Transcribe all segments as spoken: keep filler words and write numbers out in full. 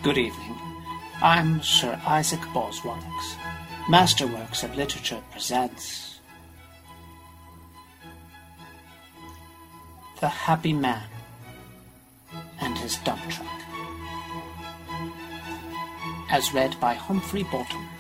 Good evening. I'm Sir Isaac Boswellix. Masterworks of Literature presents The Happy Man and His Dump Truck, as read by Humphrey Bottoms.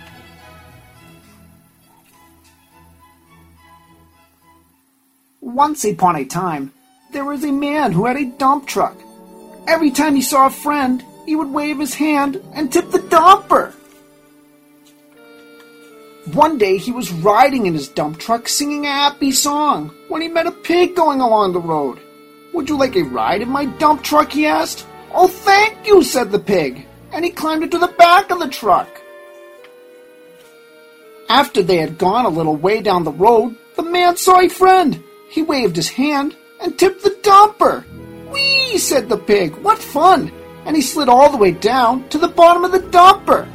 Once upon a time, there was a man who had a dump truck. Every time he saw a friend, he would wave his hand and tip the dumper. One day he was riding in his dump truck singing a happy song when he met a pig going along the road. "Would you like a ride in my dump truck?" he asked. "Oh, thank you," said the pig, and he climbed into the back of the truck. After they had gone a little way down the road, the man saw a friend. He waved his hand and tipped the dumper. "Whee!" said the pig. "What fun!" And he slid all the way down to the bottom of the dumper.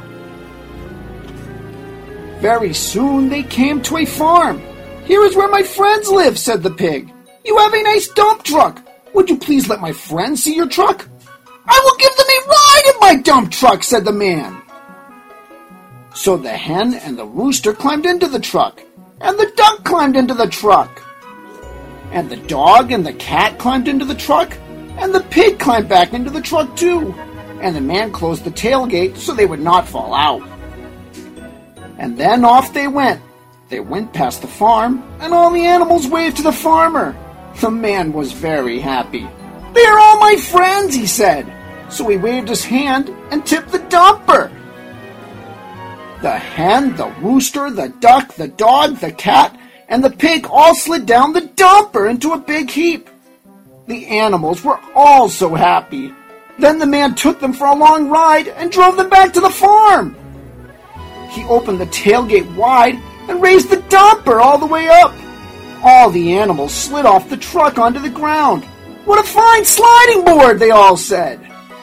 Very soon they came to a farm. "Here is where my friends live," said the pig. "You have a nice dump truck. Would you please let my friends see your truck?" "I will give them a ride in my dump truck," said the man. So the hen and the rooster climbed into the truck, and the duck climbed into the truck, and the dog and the cat climbed into the truck, and the pig climbed back into the truck too, and the man closed the tailgate so they would not fall out. And then off they went. They went past the farm, and all the animals waved to the farmer. The man was very happy. "They are all my friends," he said. So he waved his hand and tipped the dumper. The hen, the rooster, the duck, the dog, the cat, and the pig all slid down the dumper into a big heap. The animals were all so happy. Then the man took them for a long ride and drove them back to the farm. He opened the tailgate wide and raised the dumper all the way up. All the animals slid off the truck onto the ground. "What a fine sliding board," they all said.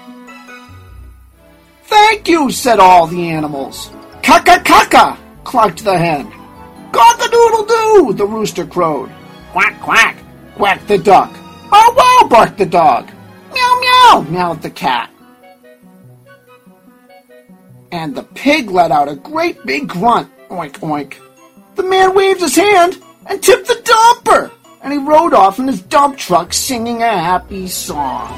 "Thank you," said all the animals. "Caca-caca," clucked the hen. "Cock-a-doodle-doo," the rooster crowed. "Quack, quack," quacked the duck. "Oh, wow," barked the dog. "Meow, meow," meowed the cat. And the pig let out a great big grunt. Oink, oink. The man waved his hand and tipped the dumper, and he rode off in his dump truck singing a happy song.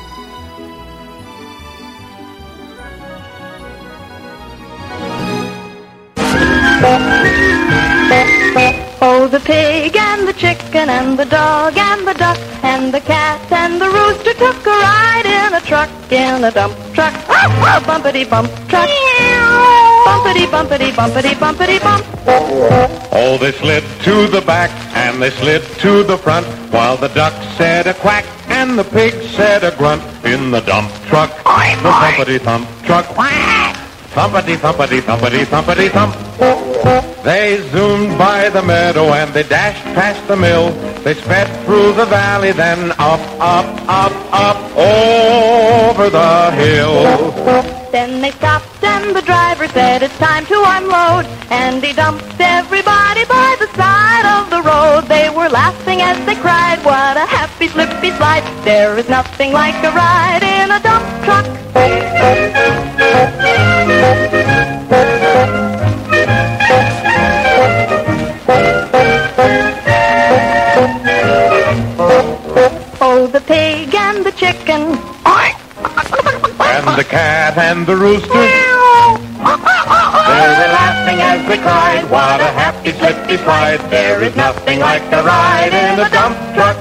Oh, the pig and the chicken and the dog and the duck and the cat and the rooster took a ride in a truck, in a dump truck, a bumpity bump truck, bumpity bumpity bumpity bumpity bump. Oh, they slid to the back and they slid to the front, while the duck said a quack and the pig said a grunt in the dump truck, the bumpity thump truck. Thumpity, thumpity, thumpity, thumpity, thump. They zoomed by the meadow and they dashed past the mill. They sped through the valley, then up, up, up, up, over the hill. Then they stopped and the driver said it's time to unload, and he dumped everybody by the side of the road. They were laughing as they cried, "What a happy slippy slide. There is nothing like a ride in a dump truck." Oh, the pig and the chicken, and the cat and the rooster, they were laughing as they cried, "What a happy slippy slide. There is nothing like a ride in a dump truck."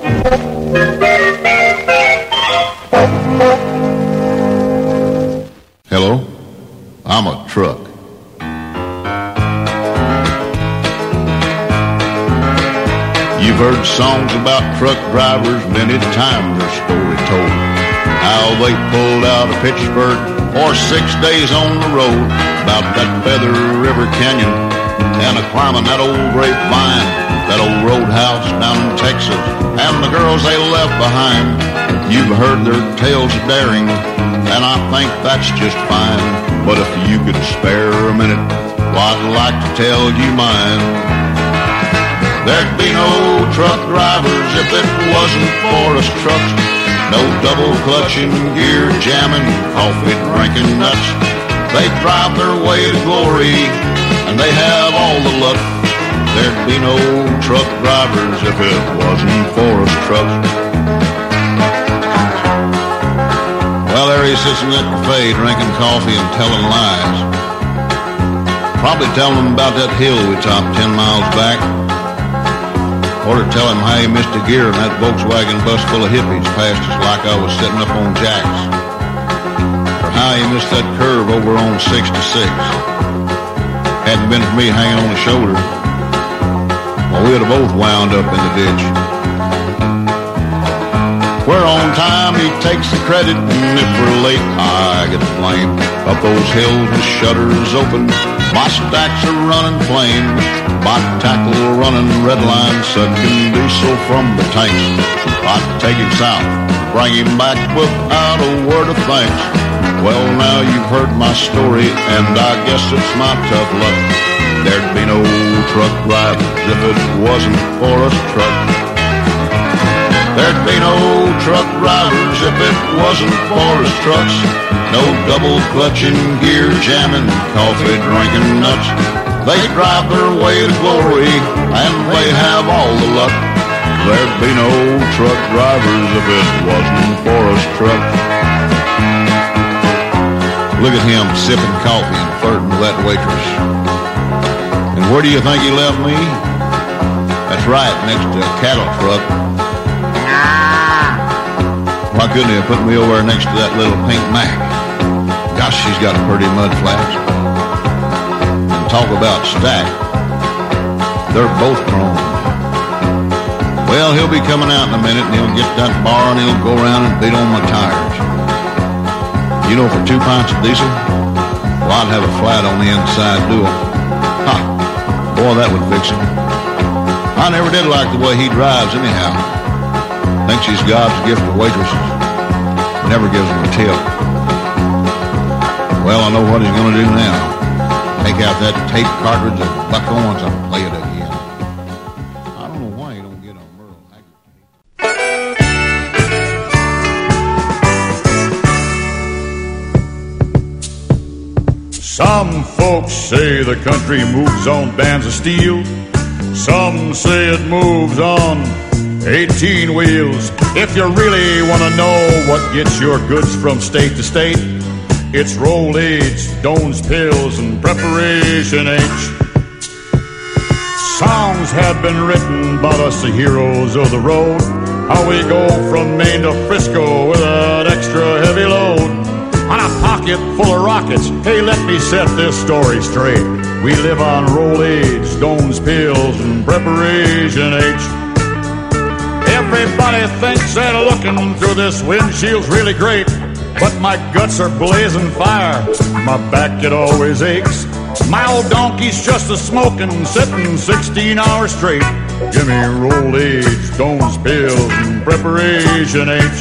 Hello, I'm a truck. You've heard songs about truck drivers, many times their story told. How they pulled out of Pittsburgh for six days on the road, about that Feather River Canyon, and a climbing that old grapevine, that old roadhouse down in Texas, and the girls they left behind. You've heard their tales of daring, and I think that's just fine. But if you could spare a minute, well, I'd like to tell you mine. There'd be no truck drivers if it wasn't for us trucks. No double clutching, gear jamming, coffee drinking nuts. They drive their way to glory, and they have all the luck. There'd be no truck drivers if it wasn't for us trucks. Well, there he sits in that buffet drinking coffee and telling lies. Probably telling them about that hill we topped ten miles back. Or to tell him how he missed a gear in that Volkswagen bus full of hippies passed us like I was sitting up on jacks. Or how he missed that curve over on sixty-six. Hadn't been for me hanging on the shoulder, well, we'd have both wound up in the ditch. We're on time, he takes the credit, and if we're late, I get the blame. Up those hills with shutters open, my stacks are running flame. My tackle running red line, sucking diesel from the tanks. I'd take him south, bring him back without a word of thanks. Well, now you've heard my story, and I guess it's my tough luck. There'd be no truck drivers if it wasn't for us trucks. There'd be no truck drivers if it wasn't for us trucks. No double clutching, gear jamming, coffee drinking nuts. They drive their way to glory, and they have all the luck. There'd be no truck drivers if it wasn't for us trucks. Look at him sipping coffee and flirting with that waitress. And where do you think he left me? That's right, next to a cattle truck. Why couldn't he have put me over next to that little pink Mac? Gosh, she's got a pretty mud flaps. And talk about stack. They're both chrome. Well, he'll be coming out in a minute, and he'll get that bar, and he'll go around and beat on my tires. You know, for two pints of diesel, well, I'd have a flat on the inside dual. Ha! Boy, that would fix him. I never did like the way he drives anyhow. Thinks he's God's gift to waitresses. Never gives them a tip. Well, I know what he's going to do now. Take out that tape cartridge of Buck Owens and play it again. I don't know why he don't get on Merle Haggard tape. Some folks say the country moves on bands of steel. Some say it moves on eighteen wheels. If you really want to know what gets your goods from state to state, it's Rolaids, Doan's Pills, and Preparation H. Songs have been written about us, the heroes of the road, how we go from Maine to Frisco with an extra heavy load. On a pocket full of rockets, hey, let me set this story straight. We live on Rolaids, Doan's Pills, and Preparation H. Everybody thinks that looking through this windshield's really great, but my guts are blazing fire, my back it always aches. My old donkey's just a smoking, sitting sixteen hours straight. Give me Rolaids, Doan's Pills, and Preparation H.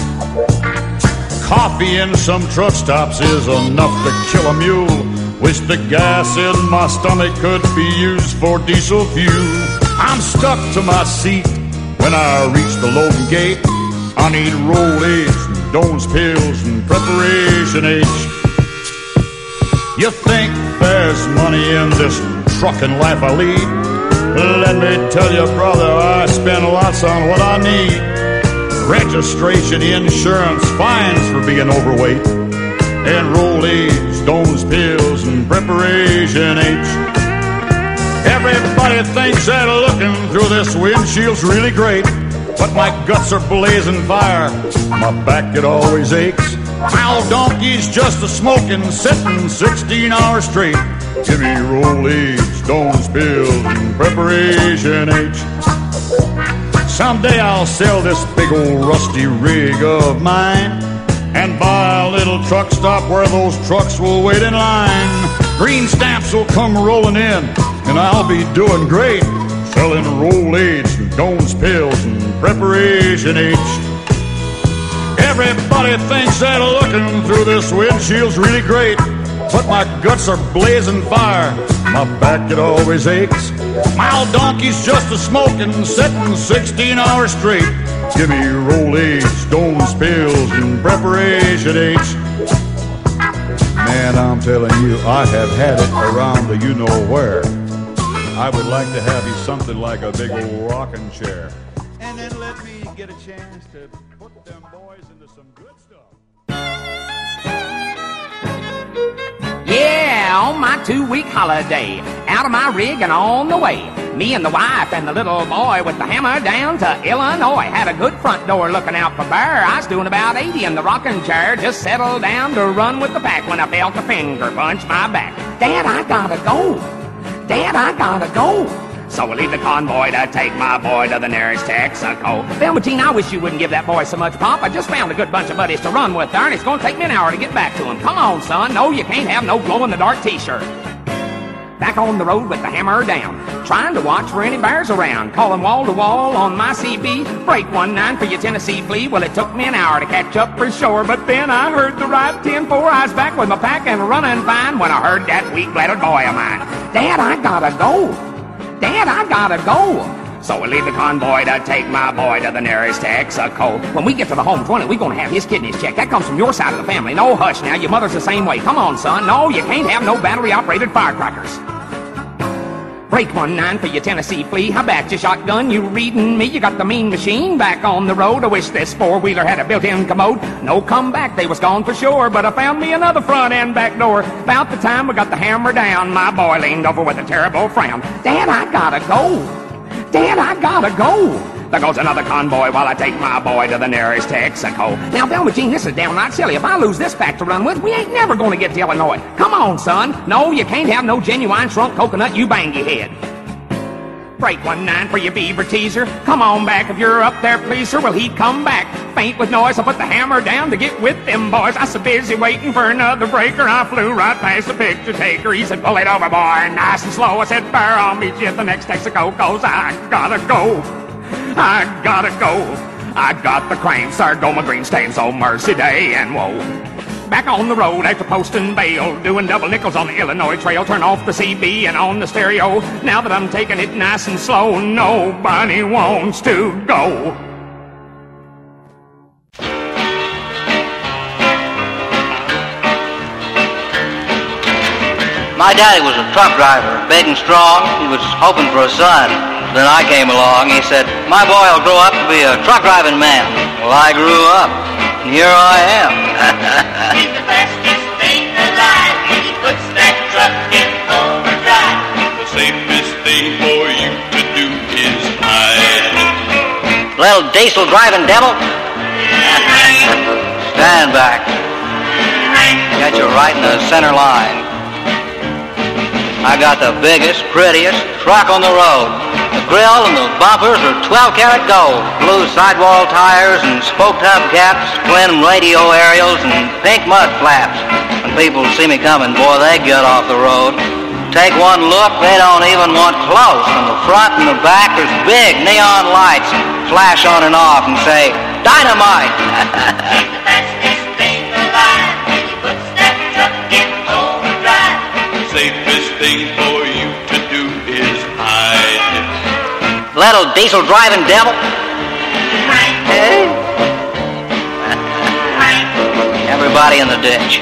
Coffee in some truck stops is enough to kill a mule. Wish the gas in my stomach could be used for diesel fuel. I'm stuck to my seat when I reach the loading gate. I need Rolaids, Doan's Pills, and Preparation H. You think there's money in this trucking life I lead? Let me tell you, brother, I spend lots on what I need. Registration, insurance, fines for being overweight, and Rolaids, Doan's Pills, and Preparation H. Everybody thinks that looking through this windshield's really great, but my guts are blazing fire, my back it always aches. My old donkey's just a smoking, sitting sixteen hours straight. Give me Rolaids, Doan's Pills, and Preparation H. Someday I'll sell this big old rusty rig of mine and buy a little truck stop where those trucks will wait in line. Green stamps will come rolling in, and I'll be doing great, selling Rolaids, Doan's Pills, and Preparation H. Everybody thinks that looking through this windshield's really great, but my guts are blazing fire, my back it always aches. My old donkey's just a smoking, sitting sixteen hours straight. Give me Rolaids, stone spills, and preparation H. Man, I'm telling you, I have had it around the you-know-where. I would like to have you something like a big old rocking chair. And then let me get a chance to put them boys into some good stuff. Yeah, on my two-week holiday, out of my rig and on the way. Me and the wife and the little boy with the hammer down to Illinois. Had a good front door looking out for bear. I was doing about eighty in the rocking chair. Just settled down to run with the pack when I felt a finger punch my back. Dad, I gotta go. Dad, I gotta go. So we leave the convoy to take my boy to the nearest Texaco. Velveteen, I wish you wouldn't give that boy so much pop. I just found a good bunch of buddies to run with there, and it's gonna take me an hour to get back to him. Come on, son. No, you can't have no glow-in-the-dark t-shirt. Back on the road with the hammer down, trying to watch for any bears around. Calling wall to wall on my C B. Break one nine for your Tennessee flea. Well, it took me an hour to catch up for sure, but then I heard the right ten four. I was back with my pack and running fine when I heard that weak-bladed boy of mine. Dad, I gotta go. Dad, I gotta go. So we leave the convoy to take my boy to the nearest Texaco. When we get to the home twenty, we're gonna have his kidneys checked. That comes from your side of the family. No, hush now, your mother's the same way. Come on, son. No, you can't have no battery-operated firecrackers. Break one nine for your Tennessee flea. How about your shotgun? You reading me? You got the mean machine back on the road. I wish this four-wheeler had a built-in commode. No comeback, they was gone for sure. But I found me another front and back door. About the time we got the hammer down, my boy leaned over with a terrible frown. Dad, I gotta go. Dad, I gotta go. There goes another convoy while I take my boy to the nearest Texaco. Now, Velveteen, this is downright silly. If I lose this pack to run with, we ain't never gonna get to Illinois. Come on, son. No, you can't have no genuine shrunk coconut, you bangy head. Break one nine for your beaver teaser. Come on back if you're up there, please, sir. Well, he'd come back. Faint with noise, I put the hammer down to get with them boys. I was so busy waiting for another breaker, I flew right past the picture taker. He said, pull it over, boy, nice and slow. I said, bear, I'll meet you at the next Texaco, cause I gotta go. I gotta go. I got the cramps, Sargoma green stains, oh mercy day and woe. Back on the road after posting bail, doing double nickels on the Illinois trail. Turn off the C B and on the stereo. Now that I'm taking it nice and slow, nobody wants to go. My daddy was a truck driver, big and strong. He was hoping for a son. Then I came along. He said, my boy will grow up to be a truck driving man. Well, I grew up, and here I am. He's the fastest thing alive. He puts that truck in overdrive. The safest thing for you to do is hide. Little diesel driving devil. Stand back. Got you right in the center line. I got the biggest, prettiest truck on the road. The grill and the bumpers are twelve karat gold. Blue sidewall tires and spoke top caps, twin radio aerials and pink mud flaps. When people see me coming, boy, they get off the road. Take one look, they don't even want close. On the front and the back, there's big neon lights. Flash on and off and say, dynamite! He's the fastest thing alive. He puts that truck in overdrive. The safest thing for you to do is hide. Little diesel driving devil. Hey. Everybody in the ditch.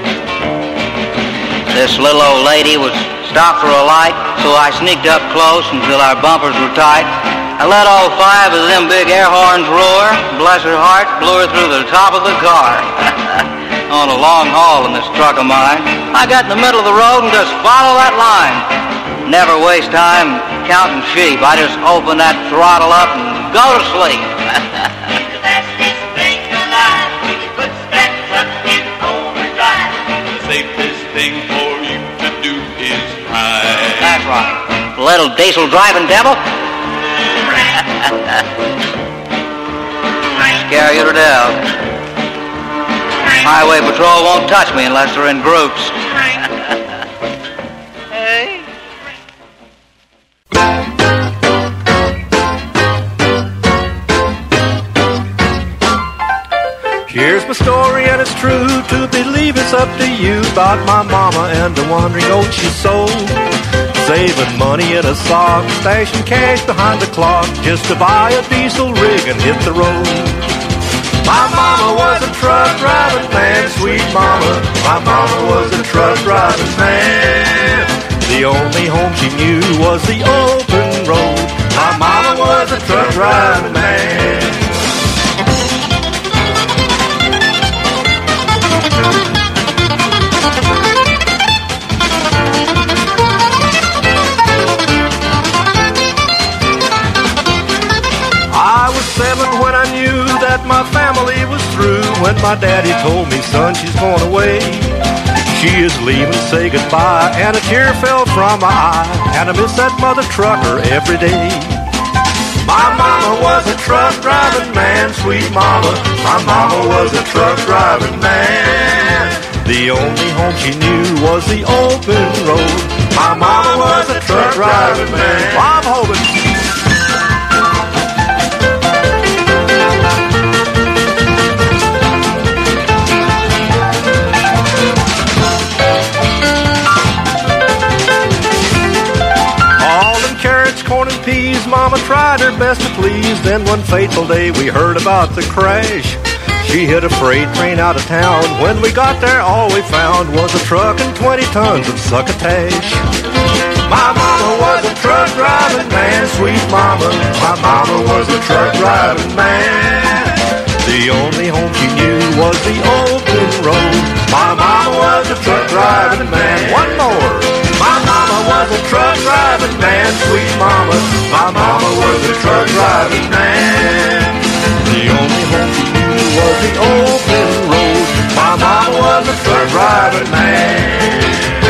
This little old lady was stopped for a light, so I sneaked up close until our bumpers were tight. I let all five of them big air horns roar. Bless her heart, blew her through the top of the car. On a long haul in this truck of mine, I got in the middle of the road and just follow that line. Never waste time counting sheep. I just open that throttle up and go to sleep. He's the fastest thing alive. He puts that truck in overdrive. The safest thing for you to do is hide. That's right. Little diesel driving devil. Scare you to death. Highway patrol won't touch me unless they're in groups. Hey. Here's my story and it's true. To believe it's up to you. About my mama and the wandering oat she sold. saving money in a sock, stashing cash behind the clock just to buy a diesel rig and hit the road. My mama was a truck driving man, sweet mama. My mama was a truck driving man. The only home she knew was the open road. My mama was a truck driving man. I was seven when I knew that my family was through. When my daddy told me, son, she's going away. She is leaving, say goodbye, and a tear fell from my eye, and I miss that mother trucker every day. My mama was a truck driving man, sweet mama. My mama was a truck driving man. The only home she knew was the open road. My mama was a truck driving man. Bob Hogan. Corn and peas, mama tried her best to please. Then one fateful day we heard about the crash. She hit a freight train out of town. When we got there, all we found was a truck and twenty tons of succotash. My mama was a truck driving man, sweet mama. My mama was a truck driving man. The only home she knew was the open road. My mama was a truck driving man. One more. My mama was a truck driving man, sweet mama. My mama was a truck driving man. The only home she knew was the open road. My mama was a truck driving man.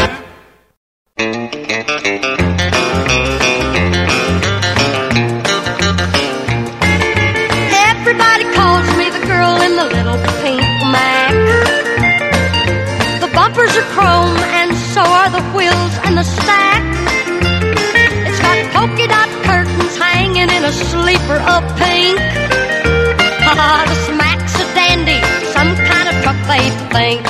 Everybody calls me the girl in the little pink Mac. The bumpers are chrome and so are the wheels and the stack. It's got polka dot curtains hanging in a sleeper of pink. Ah, the Smac's a dandy, some kind of truck they think.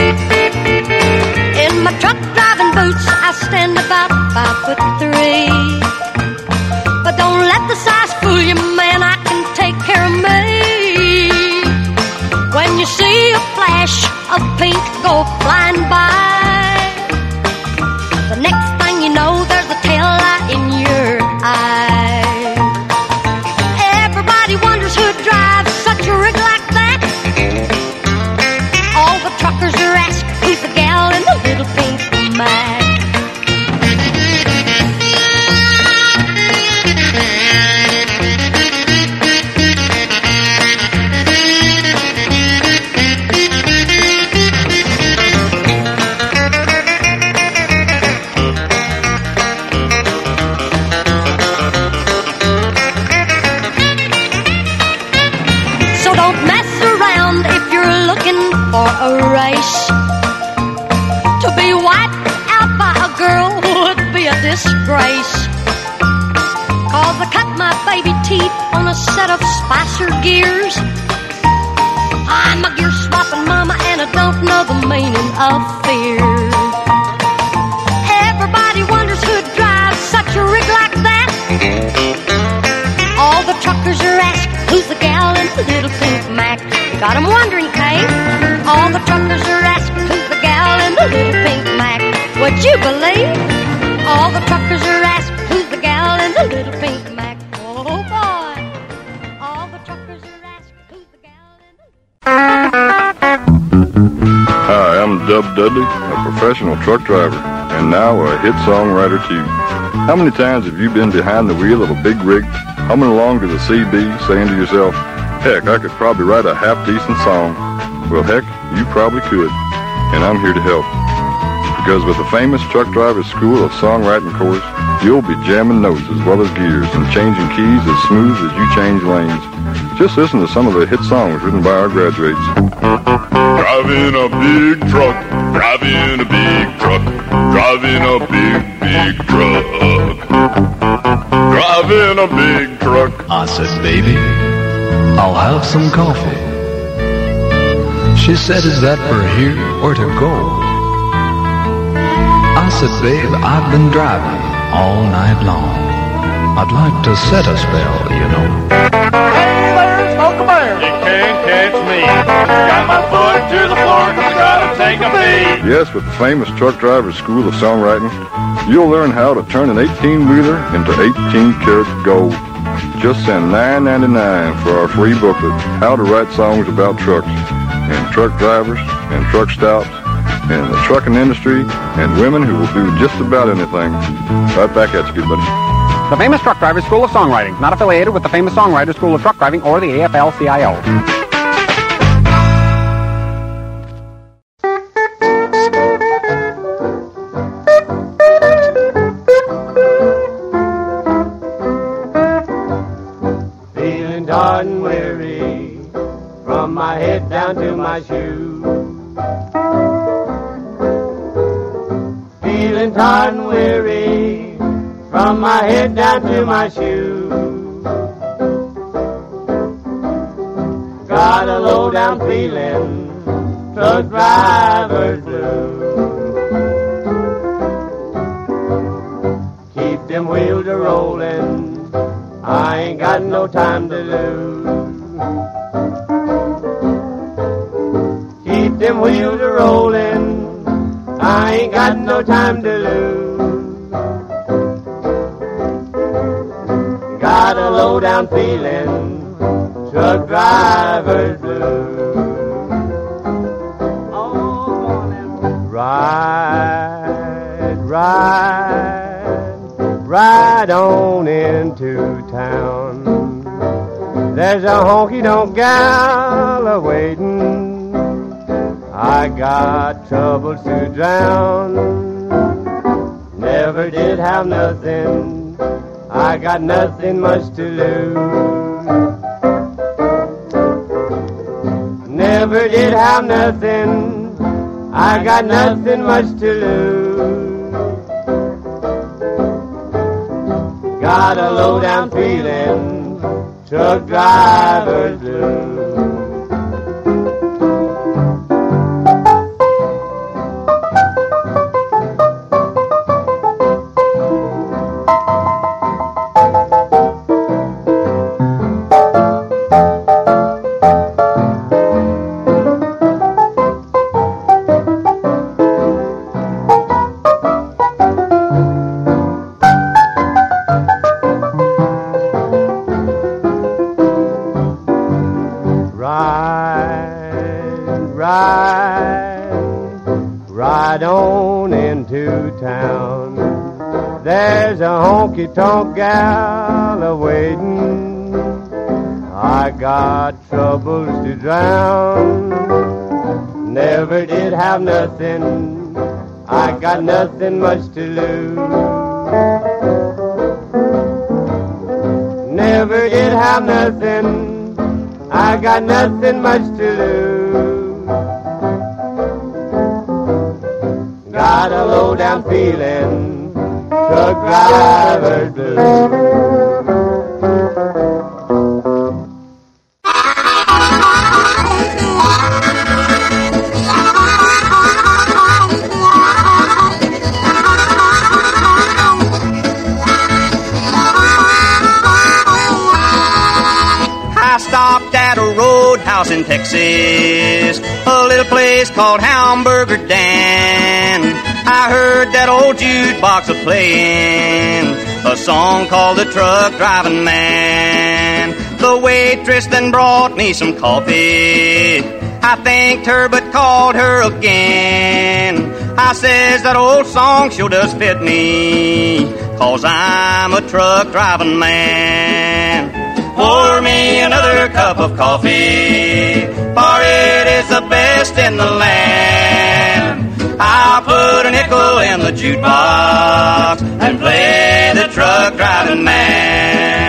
In my truck driving boots I stand about five foot three. But don't let the size fool you, man, I can take care of me. When you see a flash of pink go flying by, the next thing you know, there's a tail light in your eye. Everybody wonders who drives such a rig like that. All the truckers are asking, who's the gal in the little pink Mac? For a race, to be wiped out by a girl would be a disgrace. Cause I cut my baby teeth on a set of Spicer gears. I'm a gear swapping mama and I don't know the meaning of fear. Everybody wonders who drives such a rig like that. All the truckers are asking, who's the gal in the little pink Mac? Got 'em wondering, Kate. All the truckers are asking, who's the gal in the little pink Mac? Would you believe? All the truckers are asking, who's the gal in the little pink Mac? Oh boy. All the truckers are asking, who's the gal in the Hi, I'm Dub Dudley, a professional truck driver, and now a hit songwriter too. How many times have you been behind the wheel of a big rig, humming along to the C B, saying to yourself, heck, I could probably write a half-decent song? Well, heck, you probably could, and I'm here to help. Because with the famous Truck Drivers School of Songwriting course, you'll be jamming notes as well as gears and changing keys as smooth as you change lanes. Just listen to some of the hit songs written by our graduates. Driving a big truck, driving a big truck, driving a big, big truck, driving a big truck. I said, baby, I'll have some coffee. She said, is that for here or to go? I said, babe, I've been driving all night long. I'd like to set a spell, you know. Hey there, Smoke a Bear! You can't catch me. Got my foot to the floor, cause I gotta take a beat. Yes, with the famous Truck Drivers School of Songwriting, you'll learn how to turn an eighteen-wheeler into eighteen karat gold. Just send nine ninety-nine for our free booklet, How to Write Songs About Trucks, and truck drivers, and truck stops, and the trucking industry, and women who will do just about anything. Right back at you, good buddy. The Famous Truck Drivers School of Songwriting, not affiliated with the Famous Songwriters School of Truck Driving or the A F L C I O. Feeling tired and weary, from my head down to my shoes. Feeling tired and weary, from my head down to my shoes. Got a low down feeling, truck driver's blues. Keep them wheels a rolling, I ain't got no time to lose. Keep them wheels a rolling, I ain't got no time to lose. Got a low down feeling, truck driver's blues. Oh, ride, ride, ride on into town. There's a honky-tonk gal a-waiting. I got troubles to drown. Never did have nothing, I got nothing much to lose. Never did have nothing, I got nothing much to lose. Got a low down feeling, truck driver's blues. Honky-tonk gal a-waiting. I got troubles to drown. Never did have nothing, I got nothing much to lose. Never did have nothing, I got nothing much to lose. Got a low down feeling, truck driver's blues. I stopped at a roadhouse in Texas, a little place called Hamburger Dan. I heard that old jukebox a-playing a song called The Truck Driving Man. The waitress then brought me some coffee. I thanked her but called her again. I says that old song sure does fit me, 'cause I'm a truck driving man. Pour me another cup of coffee, for it is the best in the land. I'll put a nickel in the jukebox and play the truck driving man.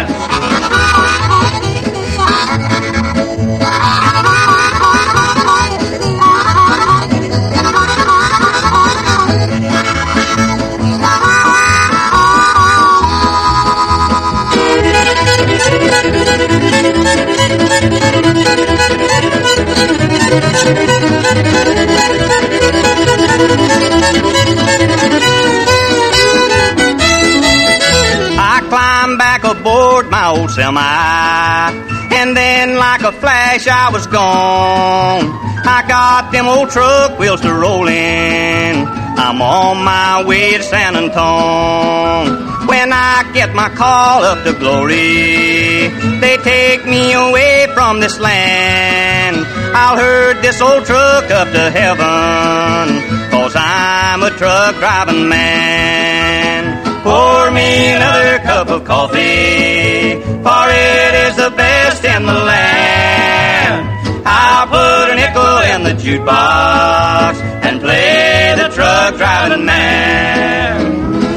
semi. And then like a flash I was gone. I got them old truck wheels to rolling. I'm on my way to San Antone. When I get my call up to glory, they take me away from this land. I'll herd this old truck up to heaven, 'cause I'm a truck driving man. Pour me another cup of coffee, for it is the best in the land. I'll put a nickel in the jukebox and play the truck driving man.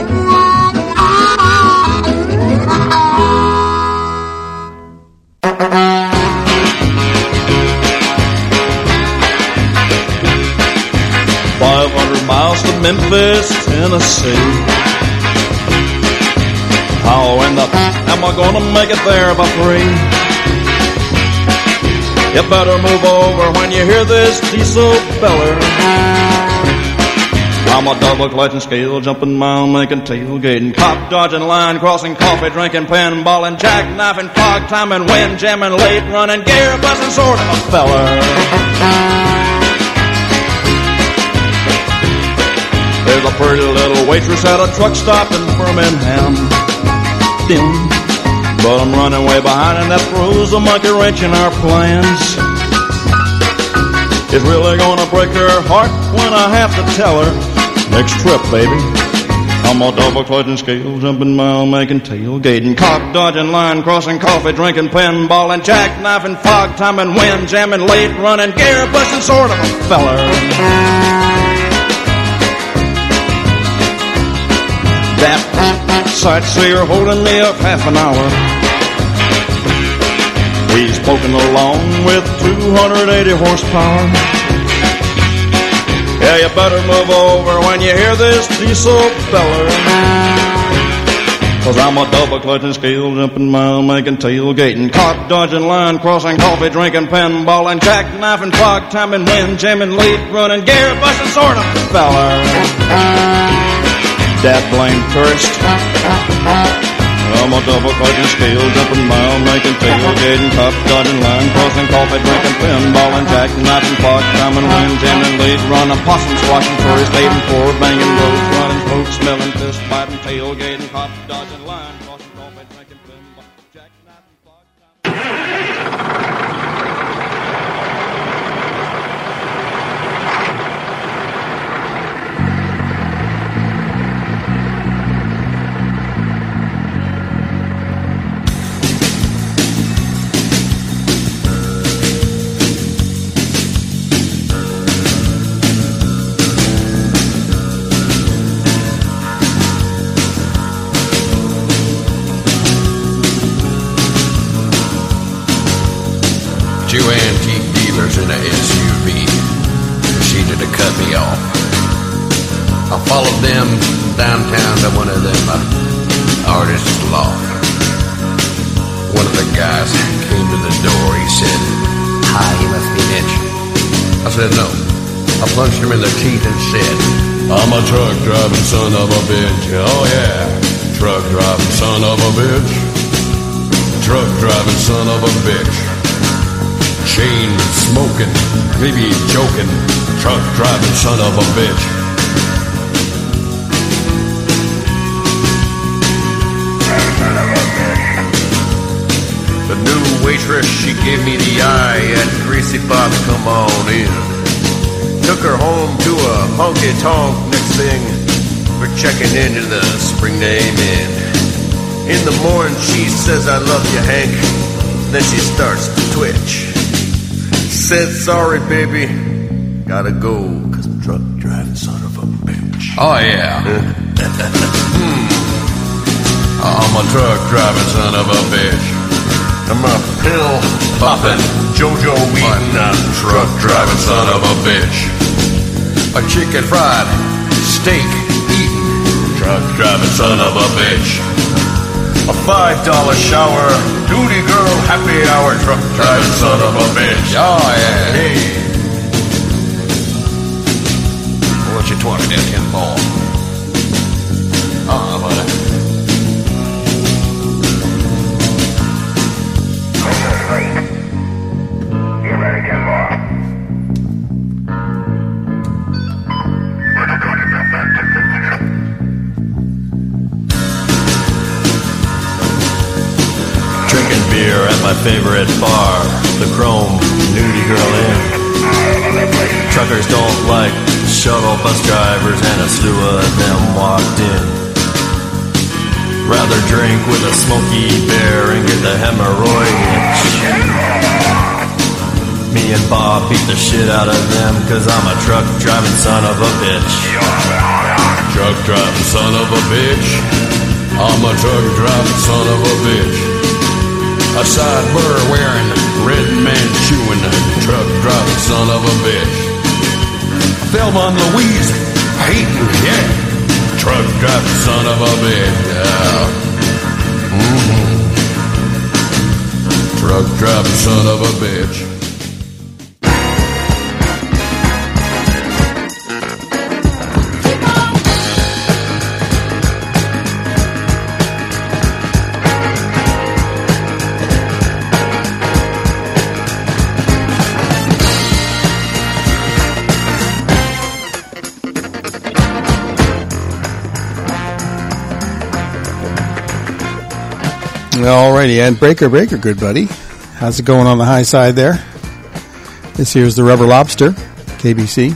Five hundred miles to Memphis, Tennessee. How in the am I gonna make it there by three? You better move over when you hear this diesel beller. I'm a double clutching, scale jumping, mile making, tailgating, cop dodging, line crossing, coffee drinking, pinballing, jackknifing, fog timing, wind jamming, late running, gear busting, sort of a feller. There's a pretty little waitress at a truck stop in Birmingham. Dim. But I'm running way behind and that throws a monkey wrench in our plans. It's really gonna break her heart when I have to tell her, next trip, baby, I'm a double clutching, scale jumping, mile making, tailgating, cock dodging, line crossing, coffee drinking, pinballing, jackknifing, fog timing, wind jamming, late running, gear busting, sort of a feller. That sightseer holding me up half an hour. He's poking along with two hundred eighty horsepower. Yeah, you better move over when you hear this diesel beller. 'Cause I'm a double clutching, scale jumping, mile making, tailgating, cock dodging, line crossing, coffee drinking, pinballing, jackknifing, fog timing, wind jamming, late running, gear busting, sort of feller. That blame cursed. I'm a double clutching, scale jumping, mile making, tailgating, cop dodging, line crossing, coffee drinking, pinballing, jackknifing, fog timing, wind jamming, late running, possum squashing, furry staving, floor banging, roads running, coke smelling, fist biting, tailgating, cop dodging, line crossing, coffee drinking, pinballing, jackknifing, fog timing. Two antique dealers in a S U V proceeded to cut me off. I followed them downtown to one of them uh, artists' loft. One of the guys came to the door. He said, "Hi, you must be Mitch." I said, "No." I punched him in the teeth and said, "I'm a truck driving son of a bitch. Oh yeah, truck driving son of a bitch. Truck driving son of a bitch. Chain smoking, maybe joking, truck driving son of a bitch." The new waitress, she gave me the eye and greasy box, come on in. Took her home to a honky-tonk. Next thing, we're checking into the Springdale Inn. In the morning, she says, "I love you, Hank." Then she starts to twitch. Said, "Sorry, baby, gotta go, 'cause I'm truck driving son of a bitch." Oh yeah. hmm. I'm a truck driving son of a bitch. I'm a pill popping, JoJo eating, a truck driving son of a bitch. A chicken fried steak eating, truck driving son of a bitch. A five dollar shower, duty girl, happy hour, truck driving son of a bitch. Oh yeah. Hey. Why don't you twat that tin ball? Ah, buddy. Drinking beer at my favorite bar, the Chrome Nudie Girl Inn. Truckers don't like shuttle bus drivers, and a slew of them walked in. Rather drink with a Smoky Bear and get the hemorrhoid itch. Me and Bob beat the shit out of them, cause I'm a truck driving son of a bitch. Truck driving son of a bitch. I'm a truck driving son of a bitch. A sideburr wearing, red man chewing, truck driving son of a bitch. Thelma and Louise hating, yeah. Truck driving son of a bitch. Yeah. Mm-hmm. Truck driving son of a bitch. Alrighty, and Breaker Breaker, good buddy. How's it going on the high side there? This here's the Rubber Lobster, K B C.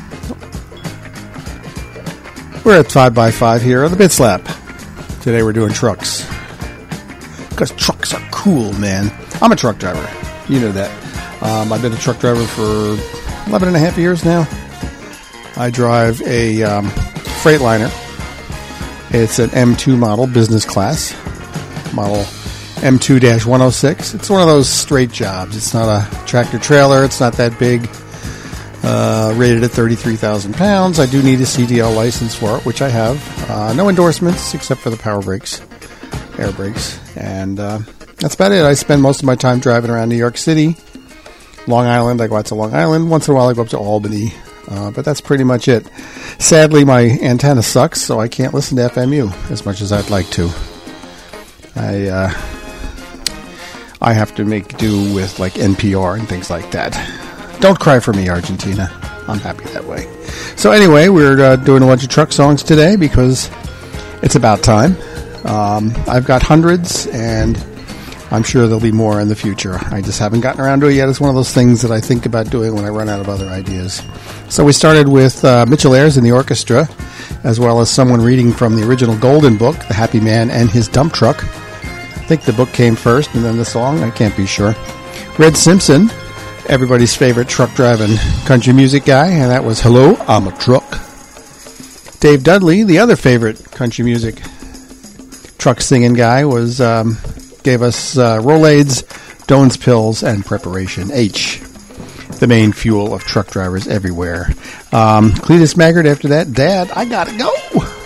We're at five by five here on the Bit Slap. Today we're doing trucks. Because trucks are cool, man. I'm a truck driver. You know that. Um, I've been a truck driver for eleven and a half years now. I drive a um, Freightliner. It's an M two model, business class. Model M two one oh six. It's one of those straight jobs. It's not a tractor trailer. It's not that big. Uh, rated at thirty-three thousand pounds. I do need a C D L license for it, which I have. Uh, no endorsements except for the power brakes, air brakes. And uh, that's about it. I spend most of my time driving around New York City. Long Island. I go out to Long Island. Once in a while I go up to Albany. Uh, but that's pretty much it. Sadly, my antenna sucks, so I can't listen to F M U as much as I'd like to. I uh, I have to make do with like N P R and things like that. Don't cry for me, Argentina. I'm happy that way. So anyway, we're uh, doing a bunch of truck songs today because it's about time. Um, I've got hundreds, and I'm sure there'll be more in the future. I just haven't gotten around to it yet. It's one of those things that I think about doing when I run out of other ideas. So we started with uh, Mitchell Ayers and the orchestra, as well as someone reading from the original Golden Book, The Happy Man and His Dump Truck. I think the book came first and then the song. I can't be sure. Red Simpson, everybody's favorite truck driving country music guy, and that was Hello, I'm a Truck. Dave Dudley, the other favorite country music truck singing guy, was um, gave us uh, Rolaids, Doan's Pills, and Preparation H, the main fuel of truck drivers everywhere. Um, Cletus Maggard after that, Dad, I gotta go.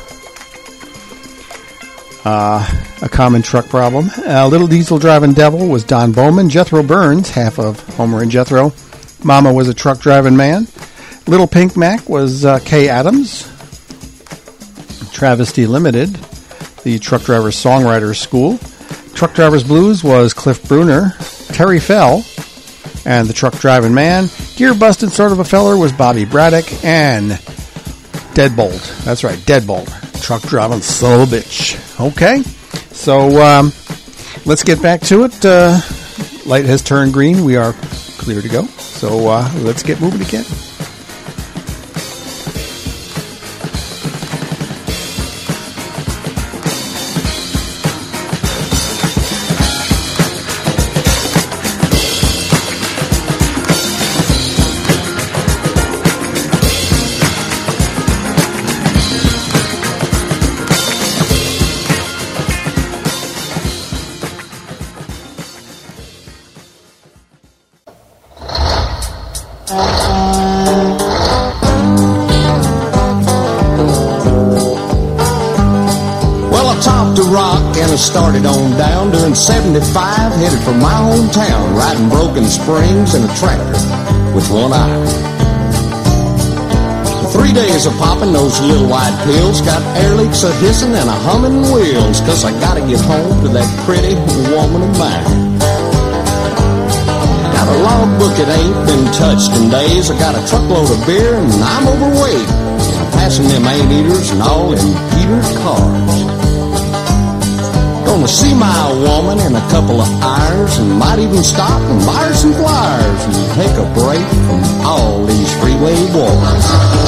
Uh, a common truck problem. Uh, Little Diesel Driving Devil was Don Bowman. Jethro Burns, half of Homer and Jethro. Mama was a truck driving man. Little Pink Mac was uh, Kay Adams. Travesty Limited, the Truck Drivers Songwriters School. Truck Drivers Blues was Cliff Bruner. Terry Fell and the Truck Driving Man. Gear Busted Sort of a Feller was Bobby Braddock. And Deadbolt, that's right, Deadbolt, truck driving son of a bitch. Okay, so um, let's get back to it. Uh, light has turned green. We are clear to go. So uh, let's get moving again. Started on down, doing seventy-five, headed for my hometown, riding broken springs in a tractor with one eye. Three days of popping those little white pills, got air leaks a hissing and a humming wheels, cause I gotta get home to that pretty woman of mine. logbook, it ain't been touched in days. I got a truckload of beer and I'm overweight. I'm passing them ain't-eaters and all in Peter's cars. Gonna see my woman in a couple of hours and might even stop and buy her some flyers and take a break from all these freeway wars.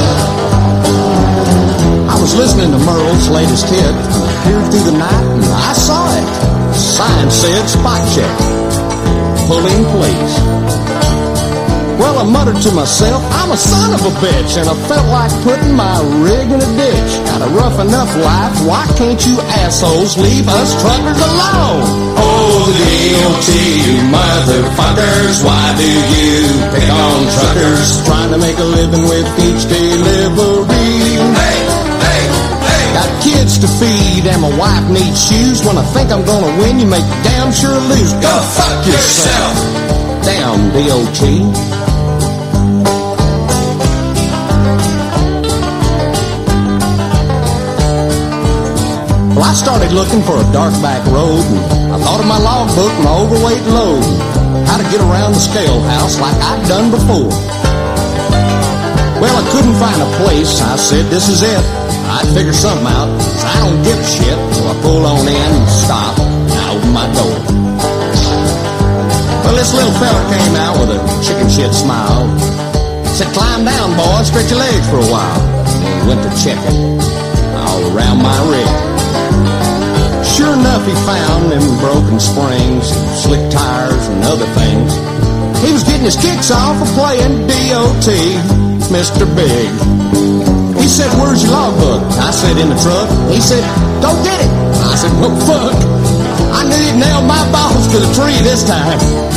I was listening to Merle's latest hit and I peered through the night and I saw it. The sign said spot check. Pull in, please. Well, I muttered to myself, I'm a son of a bitch, and I felt like putting my rig in a ditch. Got a rough enough life, why can't you assholes leave us truckers alone? Oh, the D O T, you motherfuckers, why do you pick on truckers? Trying to make a living with each delivery. Hey, hey, hey. Got kids to feed and my wife needs shoes. When I think I'm gonna win, you make damn sure lose. Go fuck yourself. Damn D O T. Well, I started looking for a dark back road, and I thought of my logbook, my overweight load, how to get around the scale house like I'd done before. Well, I couldn't find a place. I said, this is it. I'd figure something out, 'cause I don't give a shit. So I pull on in and stop, and I open my door. Well, this little fella came out with a chicken shit smile. Said, climb down, boy, stretch your legs for a while. And he went to check it all around my rig. Sure enough, he found them broken springs, slick tires, and other things. He was getting his kicks off of playing D O T, Mister Big. He said, where's your logbook? I said, in the truck. He said, go get it. I said, well, fuck. I knew he'd nailed my balls to the tree this time.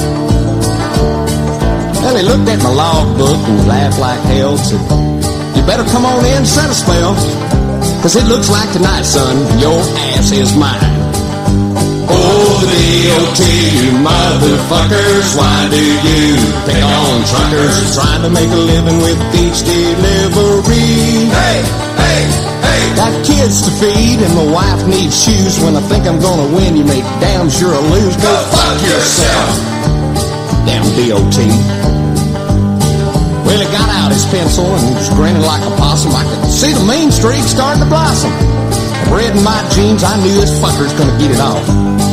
Well, he looked at my logbook and laughed like hell, said, you better come on in and set a spell, 'cause it looks like tonight, son, your ass is mine. Oh, the D O T, you motherfuckers, why do you pick on truckers? Trying to make a living with each delivery. Hey, hey, hey. Got kids to feed and my wife needs shoes. When I think I'm gonna win, you make damn sure I lose. Go fuck yourself. Damn D O T. Well, he got out his pencil and he was grinning like a possum. I could see the mean streak starting to blossom. Red in my jeans, I knew this fucker's gonna get it off.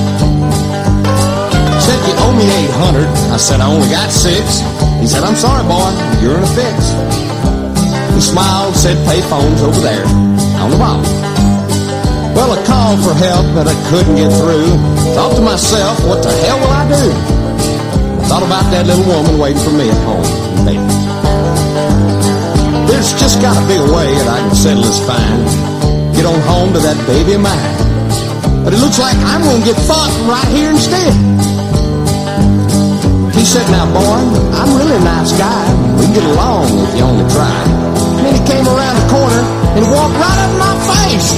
Said, you owe me eight hundred. I said, I only got six. He said, I'm sorry, boy, you're in a fix. He smiled, said, pay phone's over there on the bottom. Well, I called for help, but I couldn't get through. Thought to myself, what the hell will I do? I thought about that little woman waiting for me at home. Maybe. There's just gotta be a way that I can settle this fine. Get on home to that baby of mine. But it looks like I'm gonna get fucked right here instead. He said, now boy, I'm really a nice guy. We can get along if you only try. And then he came around the corner and walked right up in my face.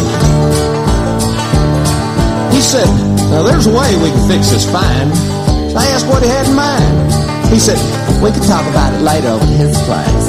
He said, now there's a way we can fix this fine. So I asked what he had in mind. He said, we can talk about it later over at his place.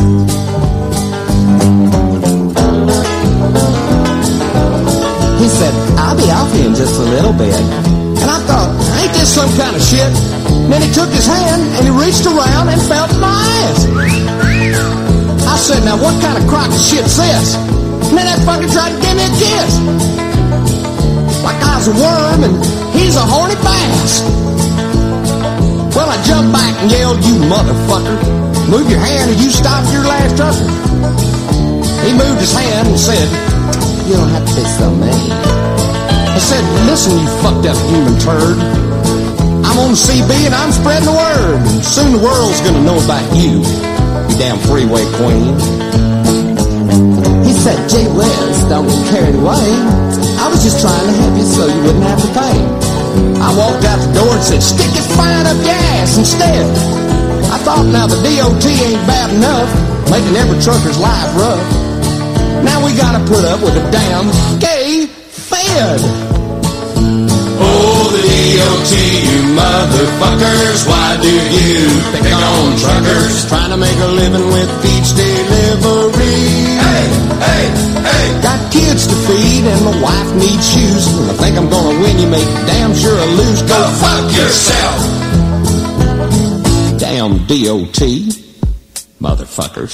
He said, I'll be off here in just a little bit. And I thought, ain't this some kind of shit? And then he took his hand and he reached around and felt my ass. I said, now what kind of crock of shit's this? And then that fucker tried to give me a kiss. Like I was a worm and he's a horny bass. Well, I jumped back and yelled, you motherfucker. Move your hand or you stop your last trucker. He moved his hand and said, you don't have to be so mean. I said, listen, you fucked up human turd. I'm on the C B and I'm spreading the word. And soon the world's gonna know about you, you damn freeway queen. He said, gee whiz, don't get carried away. I was just trying to help you so you wouldn't have to pay. I walked out the door and said, stick it fine up your ass instead. I thought, now the D O T ain't bad enough, making every trucker's life rough. Now we gotta put up with a damn gay fed. Oh, the D O T, you motherfuckers, why do you pick on truckers? Trying to make a living with each delivery. Hey, hey, hey. Got kids to feed and my wife needs shoes. And I think I'm gonna win, you make damn sure I lose. Go fuck yourself. damn D O T. Motherfuckers.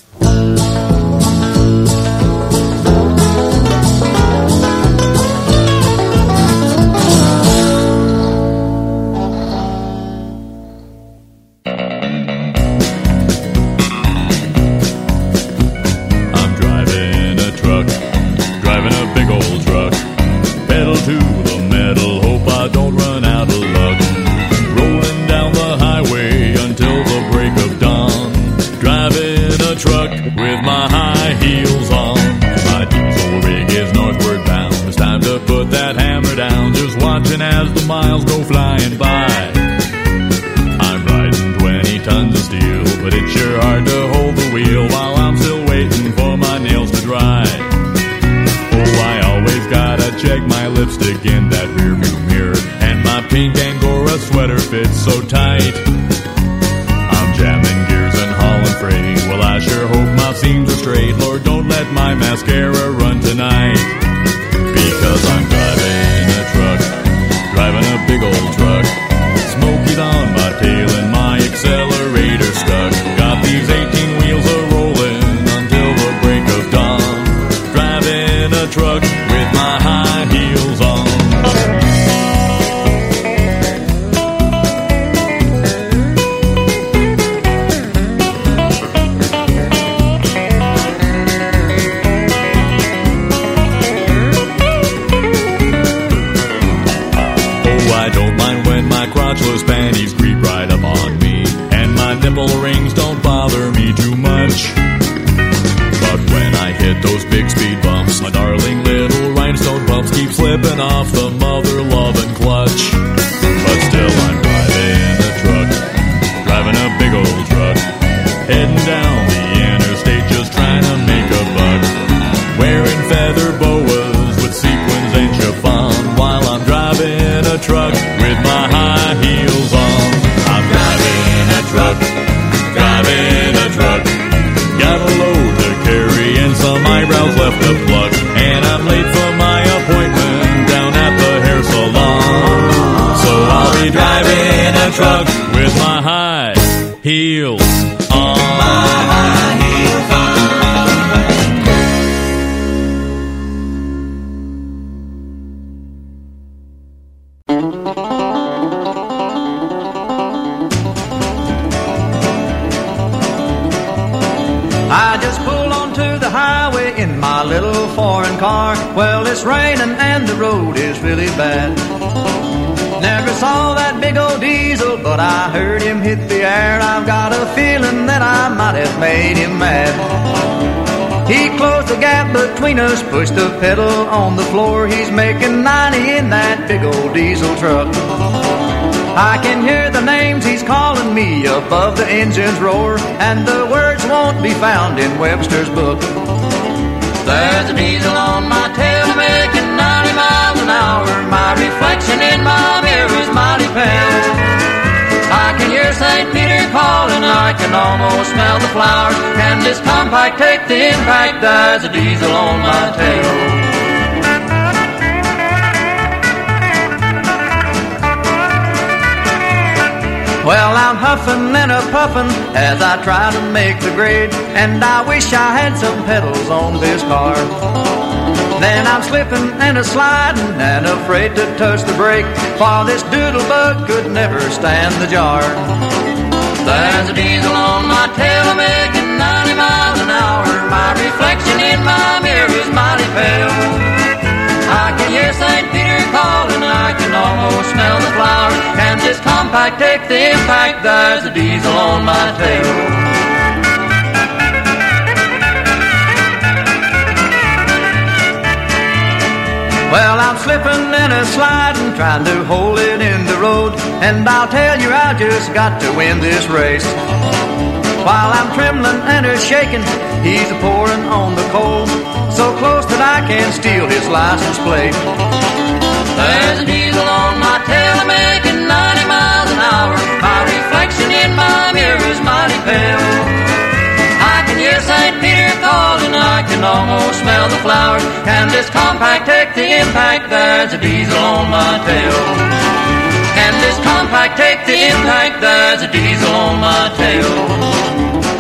I'm driving a truck, driving a big old truck, pedal to the metal, hope I don't run out of luck. Rolling down the highway until the break of dawn, driving a truck with my high heels on. My diesel rig is northward bound, it's time to put that hammer down, just watching as the miles go flying by. I'm riding twenty tons of steel, but it's sure hard to hold the wheel while I'm still waiting for my nails to dry. Oh, I always gotta check my lipstick in that rearview mirror, and my pink Angora sweater fits so tight. I'm jamming gears and hauling freight, well I sure hope my seams are straight. Lord, don't let my mascara run tonight, because I'm driving a truck, driving a big old truck. Smoky's on my tail and my accelerator stuck. Got these eighteen wheels a-rolling until the break of dawn, driving a truck with my high heels on. Crotchless panties creep right up on me, and my nipple rings don't bother me too much. But when I hit those big speed bumps, my darling little rhinestone pumps keep slipping off the mother-loving clutch. But still I'm driving a truck, driving a big old truck, heading down the interstate just trying to make a buck, wearing feather boas with sequins and chiffon, while I'm driving a truck with my high heels on. I'm driving a truck, driving a truck, got a load to carry and some eyebrows left to pluck, and I'm late for my appointment down at the hair salon. So I'll be driving a truck with my high heels on. My high heels on. I just pulled onto the highway in my little foreign car. Well, it's raining and the road is really bad. Never saw that big old diesel, but I heard him hit the air. I've got a feeling that I might have made him mad. He closed the gap between us, pushed the pedal on the floor. He's making ninety in that big old diesel truck. I can hear the names he's calling me above the engine's roar, and the words won't be found in Webster's book. There's a diesel on my tail making ninety miles an hour. My reflection in my mirror is mighty pale. I can hear Saint Peter calling, I can almost smell the flowers. Can this compact take the impact? There's a diesel on my tail. Well, I'm huffing and a-puffing as I try to make the grade, and I wish I had some pedals on this car. Then I'm slipping and a-sliding and afraid to touch the brake, for this doodlebug could never stand the jar. There's a diesel on my tail making ninety miles an hour. My reflection in my mirror is mighty pale. I can hear Saint Peter calling, I can almost smell the flowers. Can this compact take the impact? There's a diesel on my tail. Well, I'm slipping and a-sliding, trying to hold it in the road, and I'll tell you I just got to win this race. While I'm trembling and a-shaking, he's a-pouring on the coal, so close that I can steal his license plate. There's a diesel on my tail making ninety miles an hour. My reflection in my mirror is mighty pale. I can hear Saint Peter calling, I can almost smell the flowers. Can this compact take the impact? There's a diesel on my tail. And this compact take the impact, there's a diesel on my tail.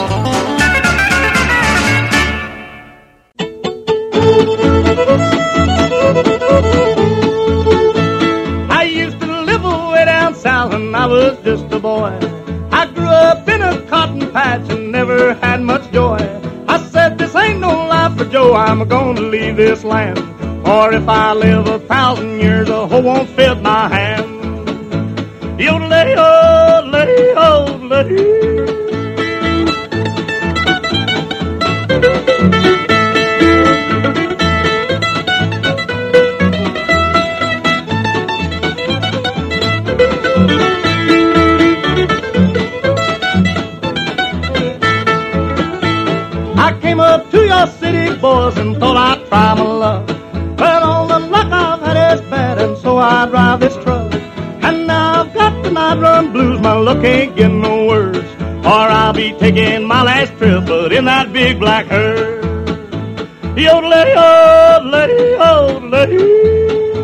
I used to live away down south when I was just a boy. I grew up in a cotton patch and never had much joy. I said, this ain't no life for Joe, I'm gonna leave this land. Or if I live a thousand years, a hoe won't fit my hand. Yodelay, yodelay, yodelay. I came up to your city, boys, and thought I'd try my luck. But all the luck I've had is bad, and so I drive this truck. And now I've got the night run blues, my luck ain't getting no worse. Or I'll be taking my last trip, but in that big black hearse. Yodelay, yodelay, yodelay.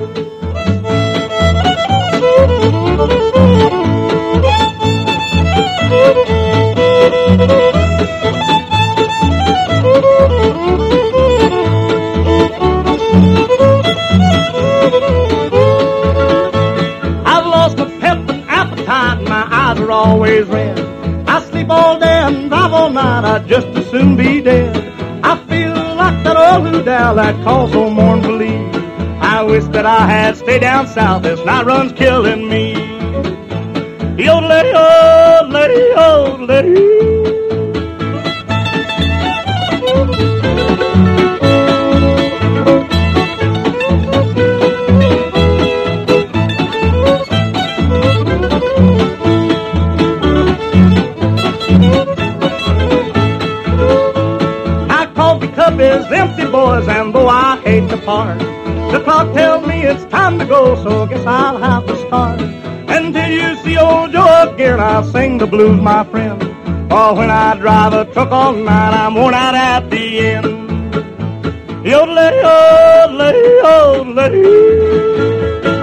I've lost my pep and appetite, and my eyes are always red. I sleep all day and drive all night, I'd just as soon be dead. I feel like that old hoodal that calls so mournfully. I wish that I had stayed down south, this night run's killing me. Yodelay, yodelay, yodelay. Is empty, boys, and though I hate to part, the clock tells me it's time to go, so guess I'll have to start. Until you see old Joe again, I'll sing the blues, my friend. For when I drive a truck all night, I'm worn out at the end. Yodelay, yodelay, yodelay.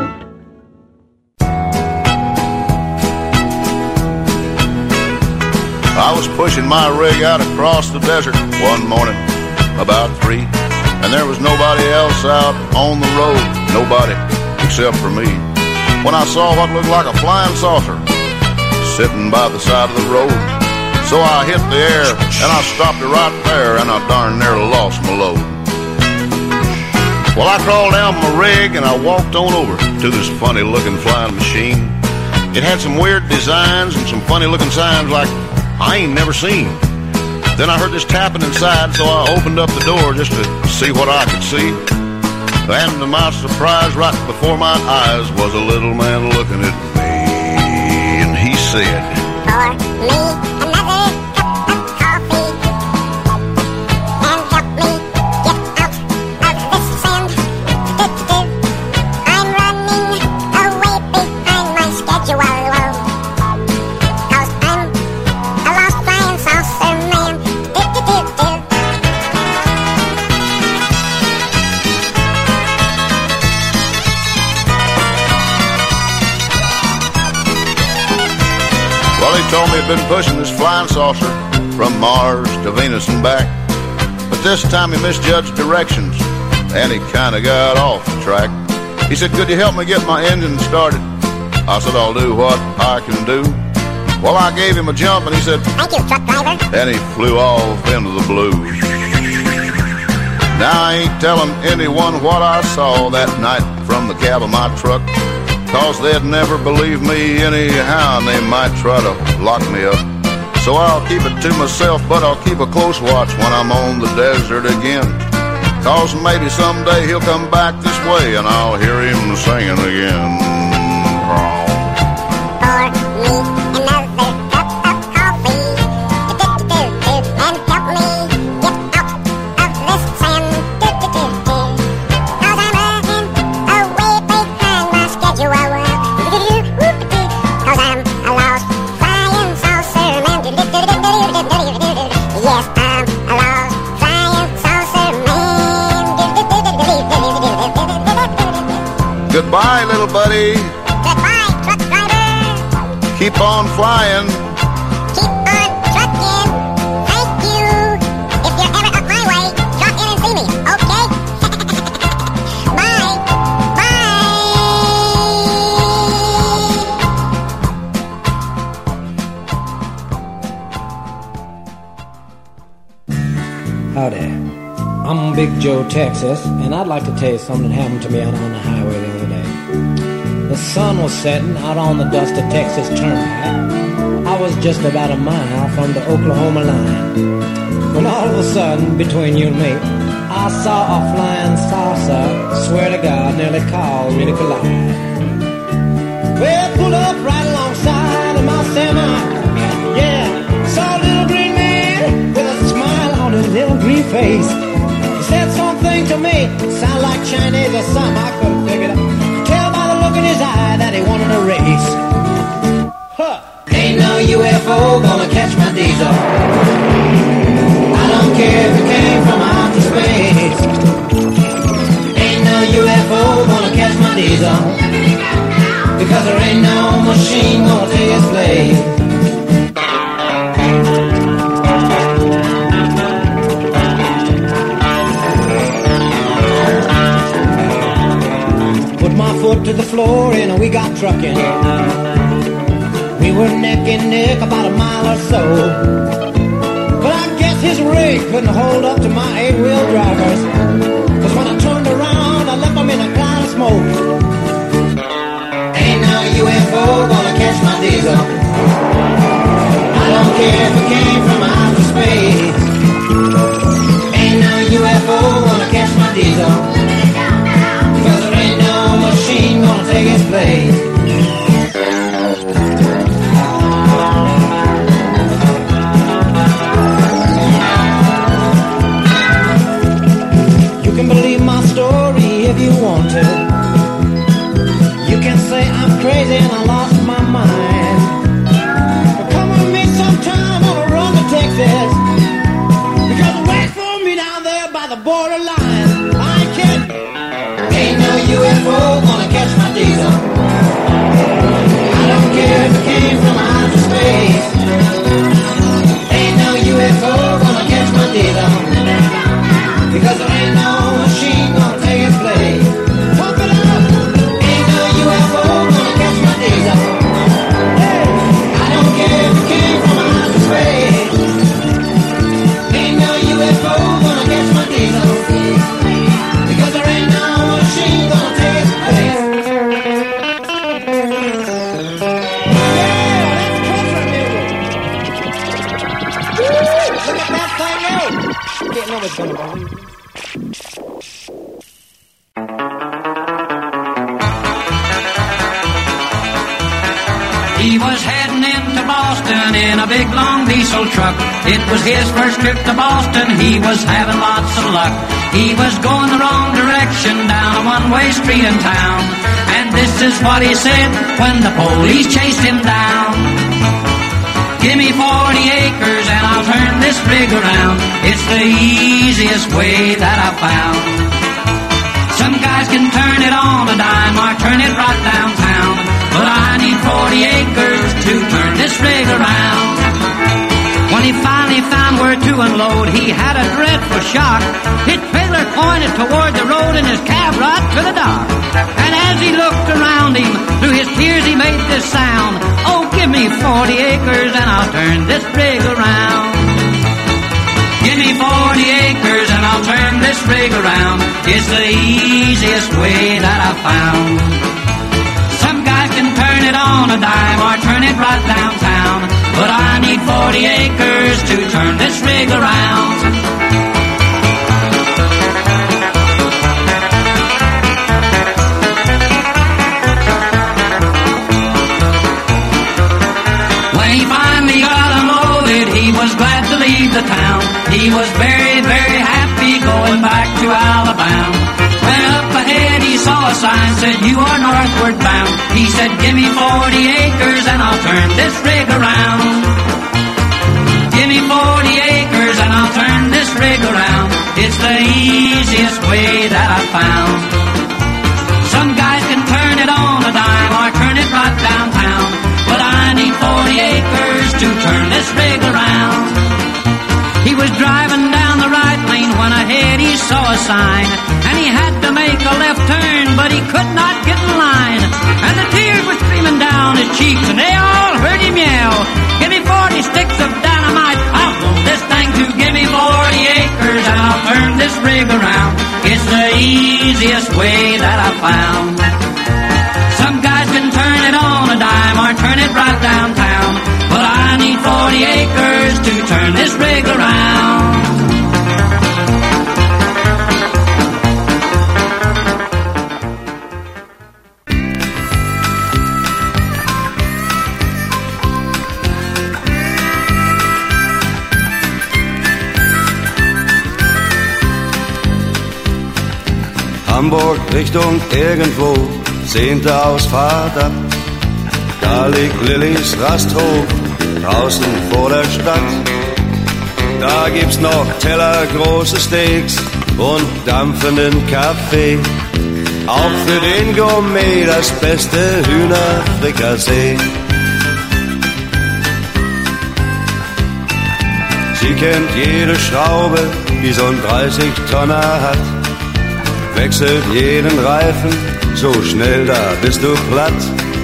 I was pushing my rig out across the desert one morning about three, and there was nobody else out on the road, nobody except for me, when I saw what looked like a flying saucer sitting by the side of the road. So I hit the air and I stopped it right there, and I darn near lost my load. Well, I crawled down my rig and I walked on over to this funny looking flying machine. It had some weird designs and some funny looking signs like I ain't never seen. Then I heard this tapping inside, so I opened up the door just to see what I could see. And to my surprise, right before my eyes was a little man looking at me, and he said, "For me, another cup of coffee, and help me get out of this sand. I'm running away behind my schedule, 'cause I'm a lost flying saucer man." Well, he told me he'd been pushing this flying saucer from Mars to Venus and back. But this time he misjudged directions, and he kind of got off the track. He said, "Could you help me get my engine started?" I said, "I'll do what I can do." Well, I gave him a jump, and he said, "Thank you, truck driver." And he flew off into the blue. Now I ain't telling anyone what I saw that night from the cab of my truck, 'cause they'd never believe me anyhow, and they might try to lock me up. So I'll keep it to myself, but I'll keep a close watch when I'm on the desert again, 'cause maybe someday he'll come back this way and I'll hear him singing again. For me, another cup of coffee, and help me get out of this sand, 'cause I'm running away behind my schedule, 'cause I'm a lost flying saucer man. Yes, I'm a lost flying saucer man. Goodbye, little buddy. Goodbye, truck driver. keep on flying. Keep on trucking. Thank you. If you're ever up my way, drop in and see me, okay? Bye. Howdy. I'm Big Joe, Texas, and I'd like to tell you something that happened to me out on the highway the other day. The sun was setting out on the dusty Texas Turnpike. I was just about a mile from the Oklahoma line, when all of a sudden, between you and me, I saw a flying saucer, swear to God, nearly called me to collide. Well, pulled up right alongside of my semi. Yeah, saw a little green man with a smile on his little green face. He said something to me, sound like Chinese or something, I couldn't figure it out. Tell by the look in his eye that he wanted a race. Huh. Ain't no U F O gonna catch my diesel. I don't care if it came from outer space. Ain't no U F O gonna catch my diesel, because there ain't no machine gonna take its place. Put my foot to the floor and we got trucking. We were neck and neck about a mile or so, but I guess his rig couldn't hold up to my eight-wheel drivers, cause when I turned around I left them in a cloud of smoke. Ain't no U F O gonna catch my diesel. I don't care if it came from outer space. Ain't no U F O gonna catch my diesel, because there ain't no machine gonna take its place. You can believe my story if you want to. You can say I'm crazy and I lost my mind, but come with me sometime on a run to Texas, because wait for me down there by the borderline. I ain't kidding. Ain't no U F O gonna catch my diesel. I don't care if it came from outer space. Ain't no U F O gonna catch my diesel, because there ain't no machine gonna take its place. Pump it up! Ain't no U F O gonna catch my diesel. Hey, I don't care if it came from outer space. Ain't no U F O gonna catch my diesel, because there ain't no machine gonna take its place. Yeah, that's country music. Woo, look at that thing go. Can't know what's gonna bother you. He was heading into Boston in a big long diesel truck. It was his first trip to Boston, he was having lots of luck. He was going the wrong direction down a one-way street in town, and this is what he said when the police chased him down. Give me forty acres and I'll turn this rig around. It's the easiest way that I've found. Some guys can turn it on a dime or turn it right downtown, but I need forty acres to turn this rig around. When he finally found where to unload, he had a dreadful shock. His trailer pointed toward the road and his cab right to the dock. And as he looked around him, through his tears he made this sound: oh, give me forty acres and I'll turn this rig around. Give me forty acres and I'll turn this rig around. It's the easiest way that I've found. Some guys can turn it on a dime or turn it right downtown, but I need forty acres to turn this rig around. When he finally got unloaded, he was glad to leave the town. He was very, very happy going back to Alabama. When up ahead he saw a sign said, you are northward bound. He said, give me forty acres and I'll turn this rig around. Give me forty acres and I'll turn this rig around. It's the easiest way that I've found. Some guys can turn it on a dime or turn it right downtown, but I need to turn this rig around. He was driving down the right lane when ahead he saw a sign, and he had to make a left turn, but he could not get in line. And the tears were streaming down his cheeks, and they all heard him yell, "Give me forty sticks of dynamite, I'll blow this thing to give me forty acres, and I'll turn this rig around. It's the easiest way that I found." Some guys can turn it on a dime or turn it right downtown, but I need forty acres to turn this rig around. Hamburg Richtung irgendwo, zehnte Ausfahrt ab. Da liegt Lillys Rasthof, draußen vor der Stadt. Da gibt's noch Teller, große Steaks und dampfenden Kaffee. Auch für den Gourmet das beste Hühnerfrikassee. Sie kennt jede Schraube, die so ein dreißig Tonner hat. Wechselt jeden Reifen, so schnell da bist du platt.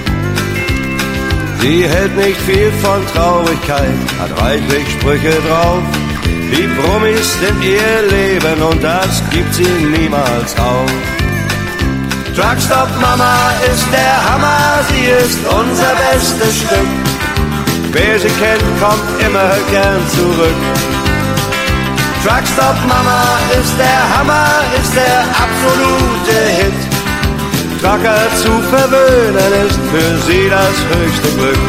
Sie hält nicht viel von Traurigkeit, hat reichlich Sprüche drauf. Die Brummis sind ihr Leben und das gibt sie niemals auf. Truckstop Mama ist der Hammer, sie ist unser bestes Stück. Wer sie kennt, kommt immer gern zurück. Truckstop Mama ist der Hammer, ist der absolute Hit. Trucker zu verwöhnen ist für sie das höchste Glück.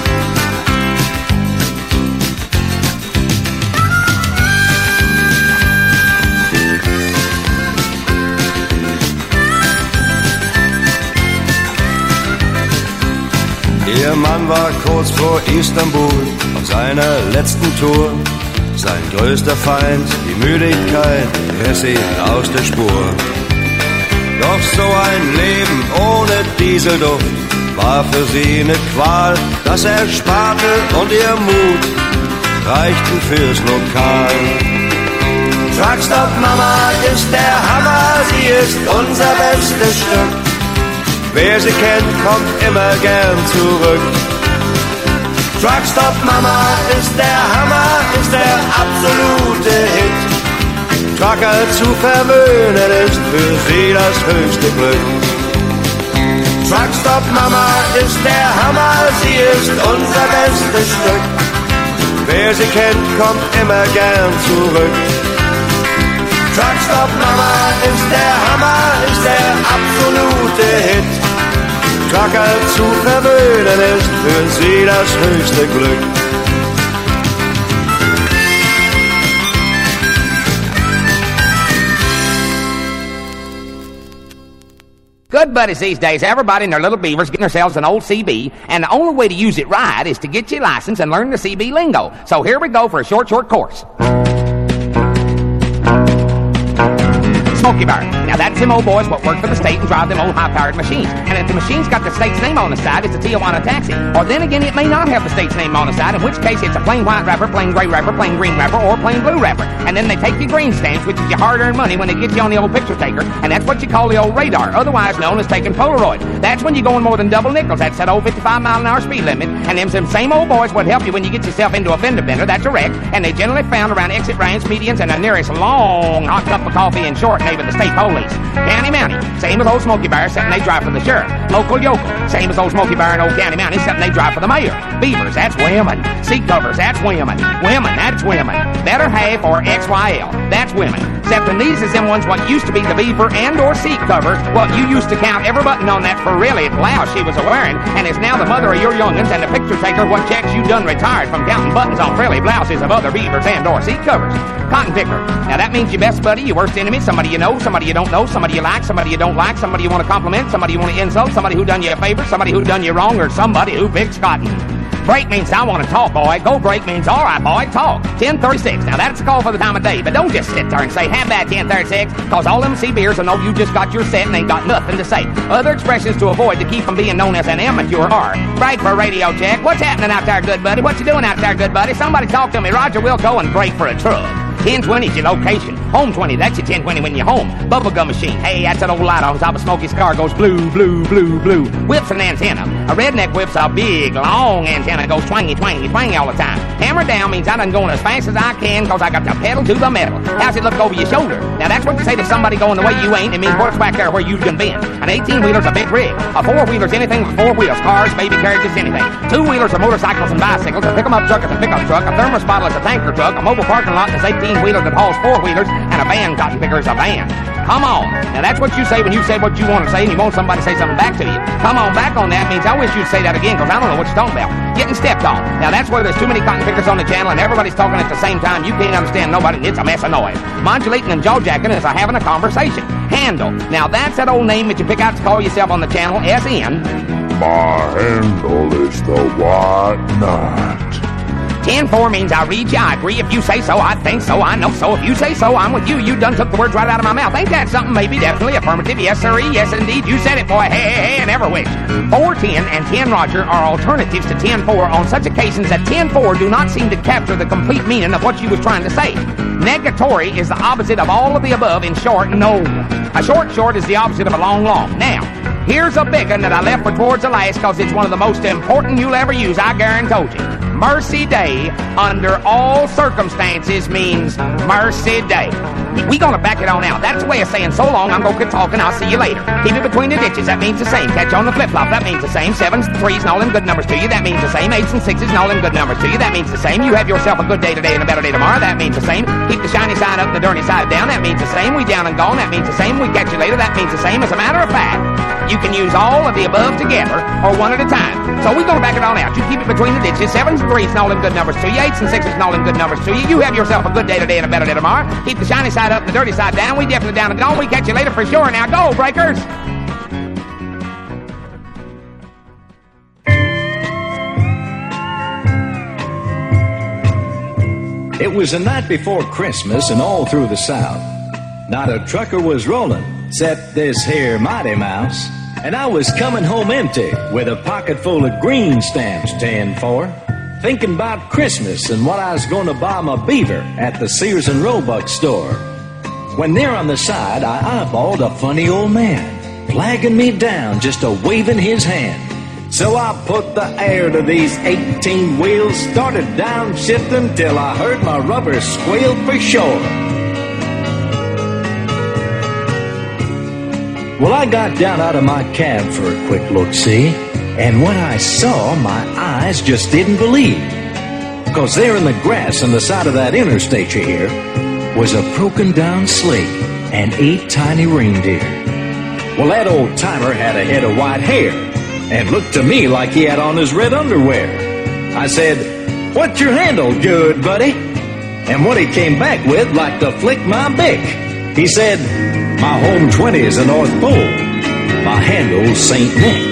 Ihr Mann war kurz vor Istanbul auf seiner letzten Tour. Sein größter Feind, die Müdigkeit, riss ihn aus der Spur. Doch so ein Leben ohne Dieselduft war für sie eine Qual. Das Ersparte und ihr Mut reichten fürs Lokal. Truckstop Mama ist der Hammer, sie ist unser bestes Stück. Wer sie kennt, kommt immer gern zurück. Truckstop Mama ist der Hammer, ist der absolute Hit. Trucker zu verwöhnen ist für sie das höchste Glück. Truckstop Mama ist der Hammer, sie ist unser bestes Stück. Wer sie kennt, kommt immer gern zurück. Truckstop Mama ist der Hammer, ist der absolute Hit. Trucker zu verwöhnen ist für sie das höchste Glück. Good buddies these days, everybody and their little beavers getting themselves an old C B, and the only way to use it right is to get your license and learn the C B lingo. So here we go for a short, short course. Smokey Bar. Now that's them old boys what work for the state and drive them old high-powered machines. And if the machine's got the state's name on the side, it's a Tijuana taxi. Or then again, it may not have the state's name on the side, in which case it's a plain white wrapper, plain gray wrapper, plain green wrapper, or plain blue wrapper. And then they take your green stamps, which is your hard-earned money, when they get you on the old picture taker, and that's what you call the old radar, otherwise known as taking Polaroid. That's when you're going more than double nickels. That's that old fifty-five mile an hour speed limit. And them some same old boys would help you when you get yourself into a fender bender. That's a wreck. And they generally found around exit ramps, medians, and the nearest long hot cup of coffee in short neighbor the state police. County Mountie, same as old Smokey Bear, except they drive for the sheriff. Local yokel, same as old Smokey Bear and old County Mountie, except they drive for the mayor. Beavers, that's women. Seat covers, that's women. Women, that's women. Better half or X Y L, that's women. Except in these is them ones what used to be the beaver and or seat covers, what you used to count every button on that Pirelli blouse she was a-wearing, and is now the mother of your young'uns and the picture taker what checks you done retired from counting buttons on Pirelli blouses of other beavers and or seat covers. Cotton picker. Now that means your best buddy, your worst enemy, somebody you know, somebody you don't know, somebody you like, somebody you don't like, somebody you want to compliment, somebody you want to insult, somebody who done you a favor, somebody who done you wrong, or somebody who picks cotton. Break means I want to talk, boy. Go break means all right, boy, talk. ten thirty-six. Now, that's the call for the time of day. But don't just sit there and say, have that ten thirty-six, because all them C Bers will know you just got your set and ain't got nothing to say. Other expressions to avoid to keep from being known as an amateur are, break for a radio check. What's happening out there, good buddy? What you doing out there, good buddy? Somebody talk to me. Roger Wilco, and break for a truck. ten twenty's your location. Home twenty, that's your ten twenty when you're home. Bubblegum machine, hey, that's that old light on top of Smokey's car, goes blue, blue, blue, blue. Whip's an antenna. A redneck whip's a big, long antenna, goes twangy, twangy, twangy all the time. Hammer down means I done going as fast as I can, cause I got the pedal to the metal. How's it look over your shoulder? Now that's what you say to somebody going the way you ain't. It means works back there where you done been. An eighteen-wheeler's a big rig. A four-wheeler's anything with four wheels. Cars, baby carriages, anything. Two-wheelers are motorcycles and bicycles. A pick-em-up truck is a pickup truck. A thermos bottle is a tanker truck. A mobile parking lot is eighteen-wheeler that hauls four-wheelers. And a van cotton picker is a van. Come on. Now that's what you say when you say what you want to say and you want somebody to say something back to you. Come on back on that means I wish you'd say that again, because I don't know what you're talking about. Getting stepped on. Now that's where there's too many cotton pickers on the channel and everybody's talking at the same time. You can't understand nobody and it's a mess of noise. Modulating and jaw-jacking is a having a conversation. Handle. Now that's that old name that you pick out to call yourself on the channel. S N. My handle is the White Knight. ten four means I read you, I agree. If you say so, I think so, I know so. If you say so, I'm with you. You done took the words right out of my mouth. Ain't that something? Maybe, definitely, affirmative, yes sirree, yes indeed. You said it, boy. Hey, hey, hey, and ever wish. four ten and ten Roger are alternatives to ten four on such occasions that ten four do not seem to capture the complete meaning of what you was trying to say. Negatory is the opposite of all of the above. In short, no. A short short is the opposite of a long long. Now, here's a big one that I left for towards the last because it's one of the most important you'll ever use, I guarantee you. Mercy Day, under all circumstances, means Mercy Day. We gonna back it on out. That's the way of saying so long, I'm gonna quit talking, I'll see you later. Keep it between the ditches, that means the same. Catch on the flip-flop, that means the same. Sevens, threes, and all them good numbers to you, that means the same. Eights and sixes, and all them good numbers to you, that means the same. You have yourself a good day today and a better day tomorrow, that means the same. Keep the shiny side up and the dirty side down, that means the same. We down and gone, that means the same. We catch you later, that means the same. As a matter of fact, you can use all of the above together or one at a time. So we're gonna back it on out. You keep it between the ditches, sevens and threes, and all them good numbers to you, eights and sixes, and all them good numbers to you. You have yourself a good day today and a better day tomorrow. Keep the shiny side up and the dirty side down. We definitely down and gone. We catch you later for sure. Now go, breakers! It was the night before Christmas and all through the South. Not a trucker was rolling, except this here Mighty Mouse. And I was coming home empty with a pocket full of green stamps, ten four, thinking about Christmas and what I was going to buy my beaver at the Sears and Roebuck store. When there on the side, I eyeballed a funny old man, flagging me down, just a waving his hand. So I put the air to these eighteen wheels, started downshifting till I heard my rubber squeal for sure. Well, I got down out of my cab for a quick look-see, and what I saw, my eyes just didn't believe. Because there in the grass on the side of that interstate you hear was a broken-down sleigh and eight tiny reindeer. Well, that old-timer had a head of white hair and looked to me like he had on his red underwear. I said, "What's your handle, good buddy?" And what he came back with, like to flick my bick, he said, "My home twenty is the North Pole. My handle's Saint Nick."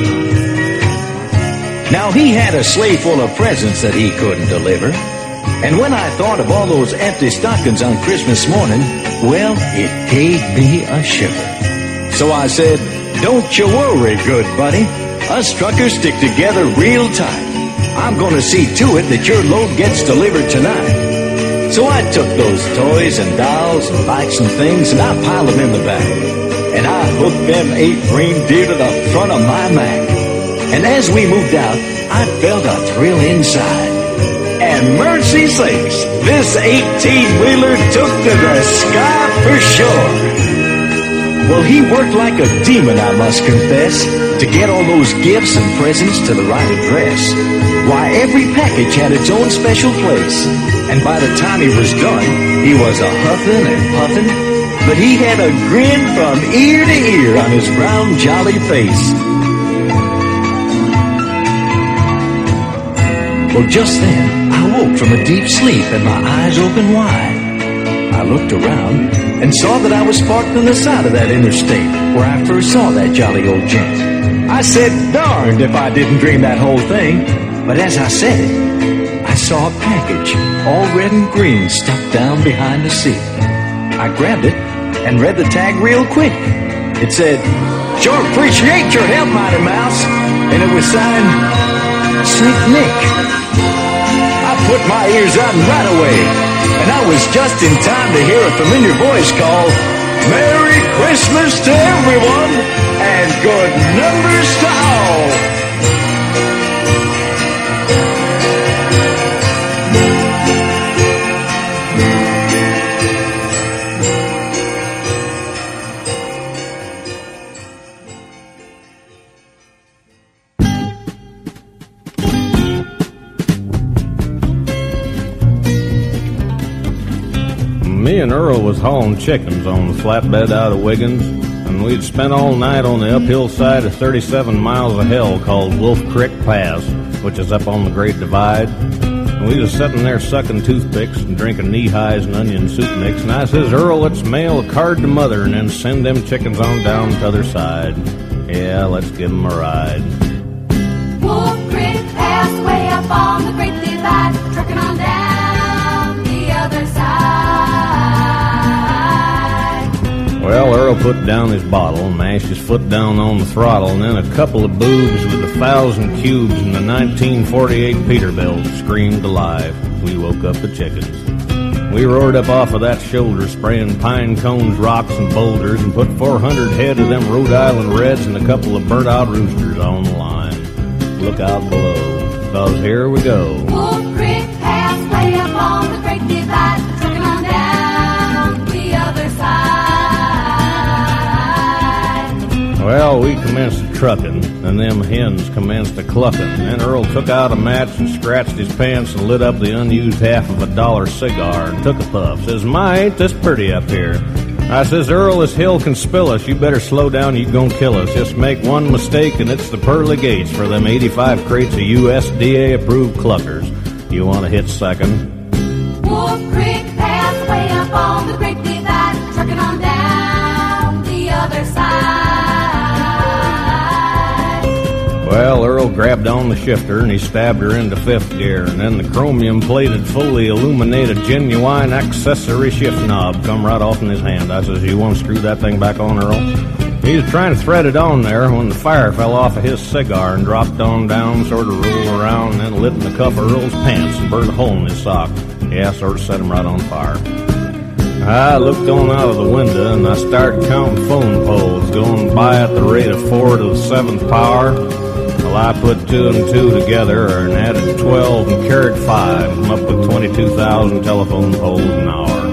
Now, he had a sleigh full of presents that he couldn't deliver. And when I thought of all those empty stockings on Christmas morning, well, it gave me a shiver. So I said, "Don't you worry, good buddy. Us truckers stick together real tight. I'm going to see to it that your load gets delivered tonight." So I took those toys and dolls and bikes and things, and I piled them in the back. And I hooked them eight reindeer to the front of my Mac. And as we moved out, I felt a thrill inside. And mercy sakes, this eighteen-wheeler took to the sky for sure. Well, he worked like a demon, I must confess, to get all those gifts and presents to the right address. Why, every package had its own special place. And by the time he was done, he was a huffing and puffing, but he had a grin from ear to ear on his round, jolly face. Well, just then, I woke from a deep sleep and my eyes opened wide. I looked around and saw that I was parked on the side of that interstate where I first saw that jolly old gent. I said, darned if I didn't dream that whole thing. But as I said it, I saw a package, all red and green, stuck down behind the seat. I grabbed it and read the tag real quick. It said, "Sure appreciate your help, Mighty Mouse." And it was signed, Saint Nick. I put my ears on right away, and I was just in time to hear a familiar voice call, "Merry Christmas to everyone, and good numbers to all." Me and Earl was hauling chickens on the flatbed out of Wiggins, and we'd spent all night on the uphill side of thirty-seven miles of hell called Wolf Creek Pass, which is up on the Great Divide. And we was sitting there sucking toothpicks and drinking knee-highs and onion soup mix, and I says, "Earl, let's mail a card to Mother and then send them chickens on down to the other side. Yeah, let's give them a ride." Wolf Creek Pass, way up on the Great Divide, trucking on down the other side. Well, Earl put down his bottle, mashed his foot down on the throttle, and then a couple of boobs with a thousand cubes and the nineteen forty-eight Peterbilt screamed alive. We woke up the chickens. We roared up off of that shoulder, spraying pine cones, rocks, and boulders, and put four hundred head of them Rhode Island Reds and a couple of burnt-out roosters on the line. Look out below, 'cause here we go. Wolf Creek Pass, way up on the Great Divide, trucking on down the other side. Well, we commenced a trucking, and them hens commenced a clucking. Then Earl took out a match and scratched his pants and lit up the unused half of a dollar cigar and took a puff. Says, "My, ain't this pretty up here?" I says, "Earl, this hill can spill us. You better slow down, you gon' kill us. Just make one mistake and it's the pearly gates for them eighty-five crates of U S D A-approved cluckers. You want to hit second?" Wolf Creek Pass, way up on the Great Divide, trucking on down the other side. Well, Earl grabbed on the shifter and he stabbed her into fifth gear, and then the chromium-plated, fully illuminated, genuine accessory shift knob come right off in his hand. I says, "You want to screw that thing back on, Earl?" He was trying to thread it on there when the fire fell off of his cigar and dropped on down, sort of rolled around, and then lit in the cuff of Earl's pants and burned a hole in his sock. Yeah, sort of set him right on fire. I looked on out of the window and I started counting phone poles going by at the rate of four to the seventh power. Well, I put two and two together and added twelve and carried five. I'm up with twenty-two thousand telephone poles an hour.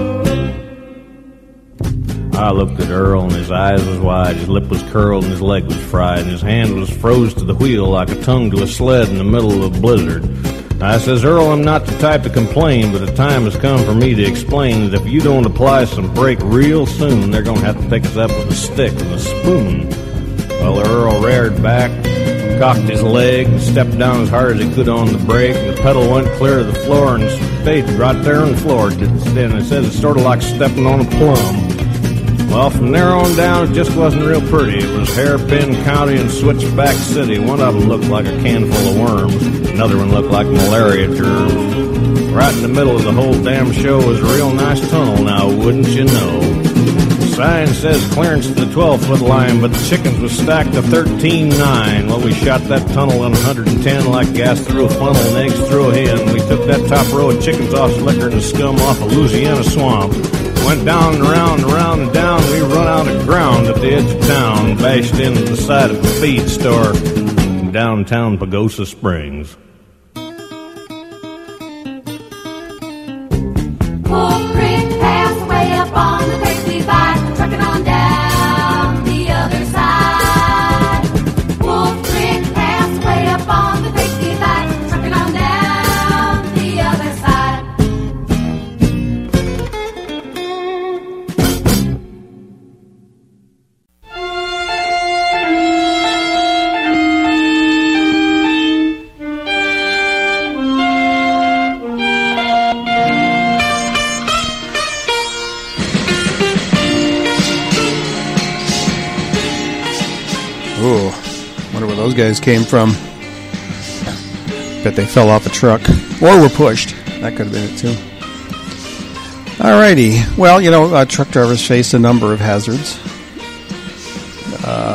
I looked at Earl and his eyes was wide, his lip was curled and his leg was fried, and his hand was froze to the wheel like a tongue to a sled in the middle of a blizzard. I says, "Earl, I'm not the type to complain, but the time has come for me to explain that if you don't apply some brake real soon, they're going to have to pick us up with a stick and a spoon." Well, Earl reared back, cocked his leg, and stepped down as hard as he could on the brake, and the pedal went clear of the floor and stayed right there on the floor. And it says it's sort of like stepping on a plum. Well, from there on down, it just wasn't real pretty. It was Hairpin County and Switchback City. One of them looked like a can full of worms. Another one looked like malaria germs. Right in the middle of the whole damn show was a real nice tunnel now, wouldn't you know? The sign says clearance to the twelve-foot line, but the chickens was stacked to thirteen nine. Well, we shot that tunnel in one hundred ten like gas through a funnel and eggs through a hen. We took that top row of chickens off Slicker and the scum off of Louisiana Swamp. Went down and around and around and down. We run out of ground at the edge of town, bashed into the side of the feed store in downtown Pagosa Springs. Wolf Creek Pass, way up on the Great Divide, trucking on down the other side. Wolf Creek Pass, way up on the Great Divide, trucking on down the other side. Ooh, wonder where those guys came from. Bet they fell off a truck or were pushed. That could have been it too. Alrighty. Well, you know, uh, truck drivers face a number of hazards. Uh,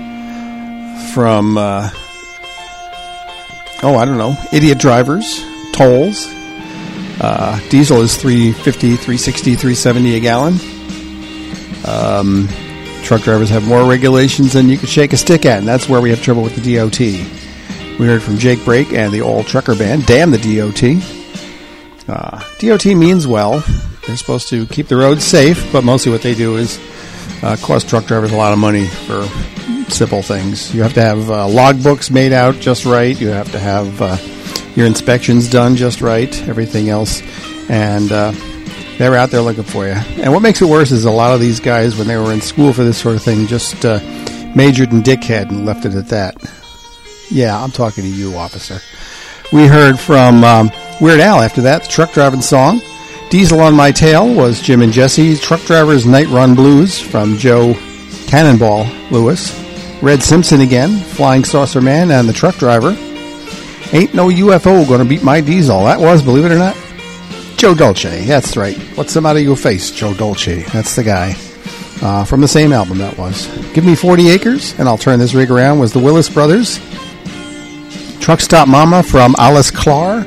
from, uh, oh, I don't know, idiot drivers, tolls. Uh, diesel is three fifty, three sixty, three seventy a gallon. Um, truck drivers have more regulations than you could shake a stick at, and that's where we have trouble with the D O T. We heard from Jake Brake and the All Trucker Band. Damn the D O T. Uh, D O T means well. They're supposed to keep the roads safe, but mostly what they do is uh, cost truck drivers a lot of money for simple things. You have to have uh, logbooks made out just right. You have to have uh, your inspections done just right. Everything else. And uh, they're out there looking for you. And what makes it worse is a lot of these guys, when they were in school for this sort of thing, just uh, majored in dickhead and left it at that. Yeah, I'm talking to you, officer. We heard from um, Weird Al after that, the truck driving song. Diesel on My Tail was Jim and Jesse. Truck Driver's Night Run Blues from Joe Cannonball Lewis. Red Simpson again, Flying Saucer Man and the Truck Driver. Ain't No U F O Gonna Beat My Diesel. That was, believe it or not, Joe Dolce. That's right. What's the matter your face, Joe Dolce? That's the guy. Uh, from the same album, that was. Give Me forty acres, and I'll turn this rig around, was the Willis Brothers. Truck Stop Mama from Alles Klar.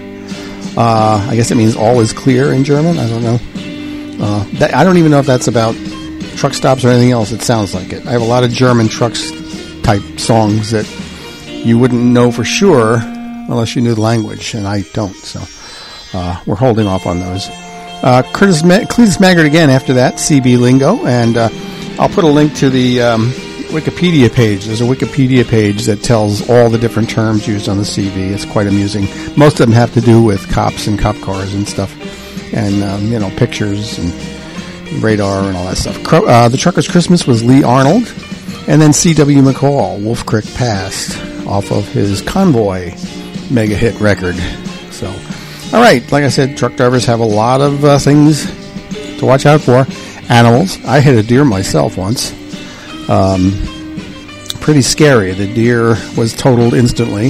Uh, I guess it means all is clear in German. I don't know. Uh, that, I don't even know if that's about truck stops or anything else. It sounds like it. I have a lot of German trucks type songs that you wouldn't know for sure unless you knew the language, and I don't. So uh, we're holding off on those. Uh, Curtis Ma- Cletus Maggard again after that, C B Lingo, and uh, I'll put a link to the um, Wikipedia page. There's a Wikipedia page that tells all the different terms used on the C V. It's quite amusing. Most of them have to do with cops and cop cars and stuff, and um, you know, pictures and radar and all that stuff. Cro- uh, the Trucker's Christmas was Lee Arnold, and then C W McCall, Wolf Creek Past, off of his Convoy mega hit record. So, all right, like I said, truck drivers have a lot of uh, things to watch out for. Animals. I hit a deer myself once. Um, pretty scary. The deer was totaled instantly.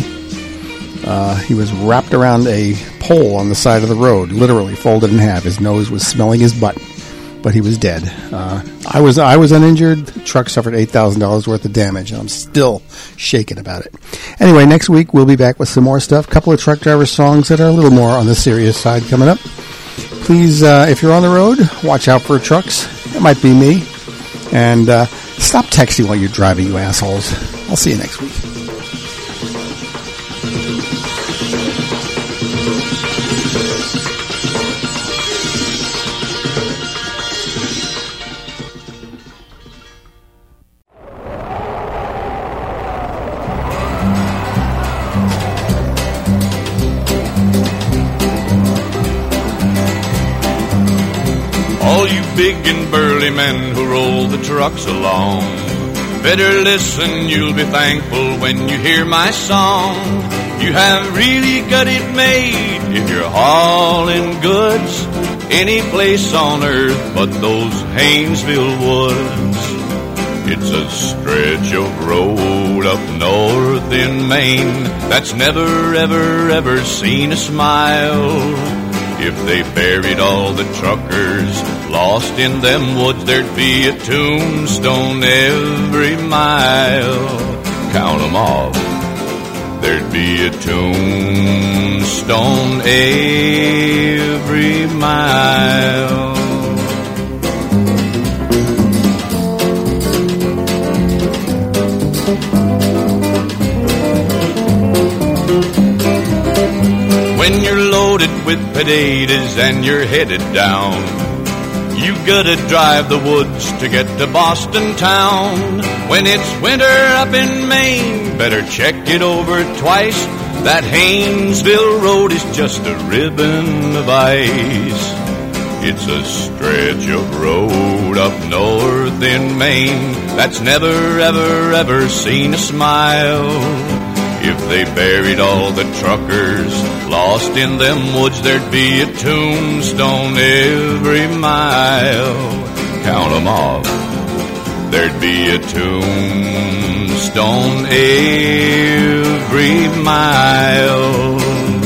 Uh, he was wrapped around a pole on the side of the road, literally folded in half. His nose was smelling his butt, but he was dead. Uh, I was I was uninjured. The truck suffered eight thousand dollars worth of damage, and I'm still shaking about it. Anyway, next week we'll be back with some more stuff. A couple of truck driver songs that are a little more on the serious side coming up. Please, uh, if you're on the road, watch out for trucks. It might be me. And uh, stop texting while you're driving, you assholes. I'll see you next week. All you big and burly men who roll the trucks along, better listen, you'll be thankful when you hear my song. You have really got it made if you're hauling goods any place on earth but those Haynesville woods. It's a stretch of road up north in Maine that's never, ever, ever seen a smile. If they buried all the truckers lost in them woods, there'd be a tombstone every mile. Count 'em off. There'd be a tombstone every mile. When you're loaded with potatoes and you're headed down, you gotta drive the woods to get to Boston town. When it's winter up in Maine, better check it over twice. That Haynesville road is just a ribbon of ice. It's a stretch of road up north in Maine that's never, ever, ever seen a smile. If they buried all the truckers lost in them woods, there'd be a tombstone every mile. Count 'em off. There'd be a tombstone every mile.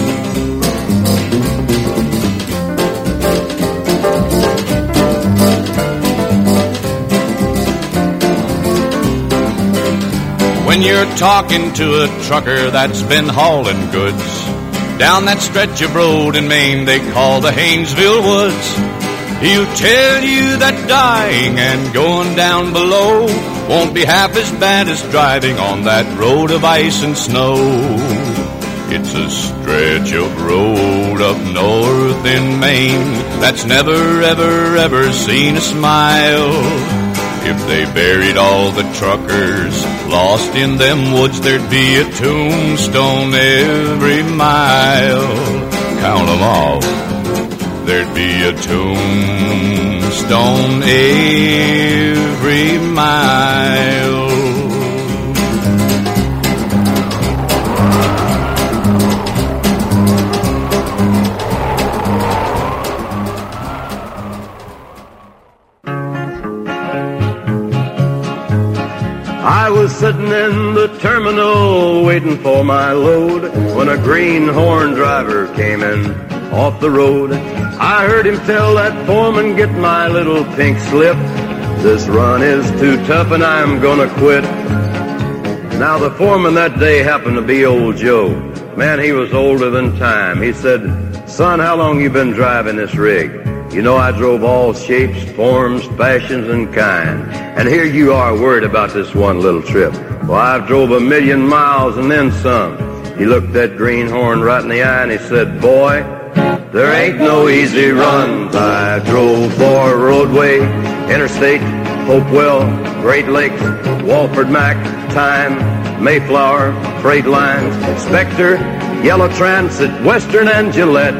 When you're talking to a trucker that's been hauling goods down that stretch of road in Maine they call the Haynesville Woods, he'll tell you that dying and going down below won't be half as bad as driving on that road of ice and snow. It's a stretch of road up north in Maine that's never, ever, ever seen a smile. If they buried all the truckers lost in them woods, there'd be a tombstone every mile. Count 'em all. There'd be a tombstone every mile. I was sitting in the terminal waiting for my load when a greenhorn driver came in off the road. I heard him tell that foreman, get my little pink slip. This run is too tough and I'm gonna quit. Now the foreman that day happened to be old Joe. Man, he was older than time. He said, son, how long you been driving this rig? You know I drove all shapes, forms, fashions, and kind. And here you are worried about this one little trip. Well, I've drove a million miles and then some. He looked that greenhorn right in the eye and he said, boy, there ain't no easy runs. I drove for roadway, interstate, Hopewell, Great Lakes, Walford Mac, Time, Mayflower, Freight Lines, Spectre, Yellow Transit, Western and Gillette,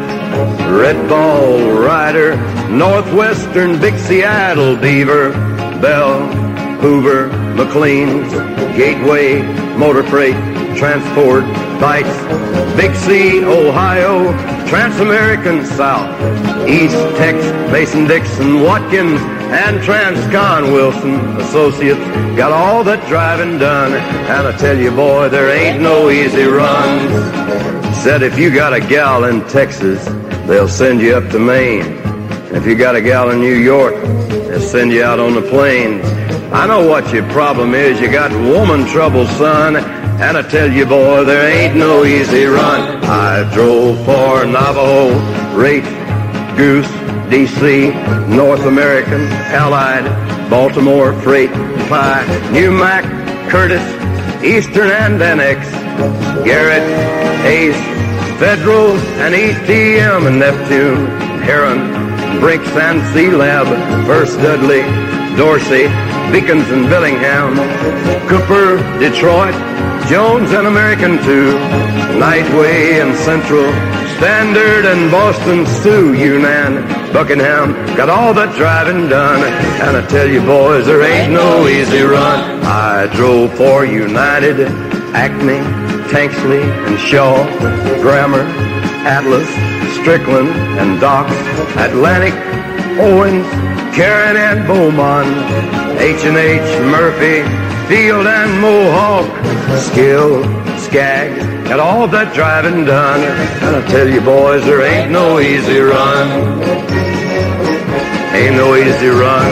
Red Ball, Ryder, Northwestern, Big Seattle, Beaver, Bell, Hoover, McLean's, Gateway, Motor Freight, Transport, Bites, Big C, Ohio, Trans-American South, East Tex, Mason-Dixon, Watkins, and Transcon Wilson Associates. Got all that driving done, and I tell you, boy, there ain't no easy runs. Said if you got a gal in Texas, they'll send you up to Maine. If you got a gal in New York, they'll send you out on the plains. I know what your problem is. You got woman trouble, son. And I tell you, boy, there ain't no easy run. I drove for Navajo, Rate, Goose, D C, North American, Allied, Baltimore, Freight, Pie, New Mac, Curtis, Eastern and N X, Garrett, Ace, Federal, and E T M and Neptune, Heron, Brinks and C-Lab, First Dudley, Dorsey, Beacons and Bellingham, Cooper, Detroit, Jones and American too, Nightway and Central, Standard and Boston Sioux, Yunnan, Buckingham, got all that driving done. And I tell you, boys, there ain't no easy run. I drove for United, Acme, Tanksley and Shaw, Grammar, Atlas, Strickland and Dox, Atlantic, Owens, Karen and Beaumont, H and H, Murphy, Field and Mohawk, Skill, Skaggs, got all that driving done. And I tell you, boys, there ain't no easy run. Ain't no easy run.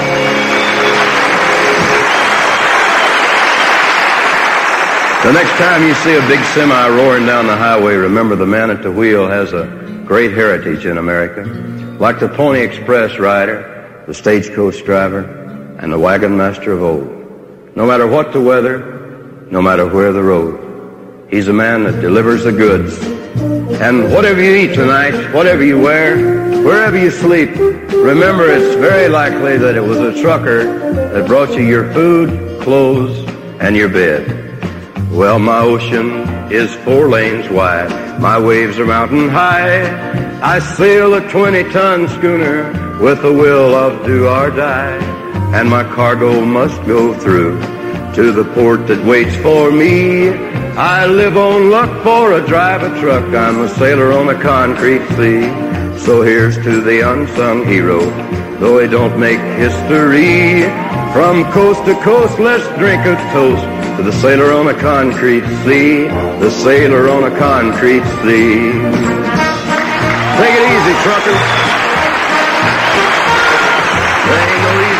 The next time you see a big semi roaring down the highway, remember the man at the wheel has a great heritage in America. Like the Pony Express rider, the stagecoach driver, and the wagon master of old. No matter what the weather, no matter where the road, he's a man that delivers the goods. And whatever you eat tonight, whatever you wear, wherever you sleep, remember it's very likely that it was a trucker that brought you your food, clothes, and your bed. Well, my ocean is four lanes wide. My waves are mountain high. I sail a twenty-ton schooner with a will of do or die. And my cargo must go through to the port that waits for me. I live on luck for a drive a truck. I'm a sailor on a concrete sea. So here's to the unsung hero, though he don't make history. From coast to coast, let's drink a toast to the sailor on a concrete sea, the sailor on a concrete sea. Take it easy, trucker. There ain't no easy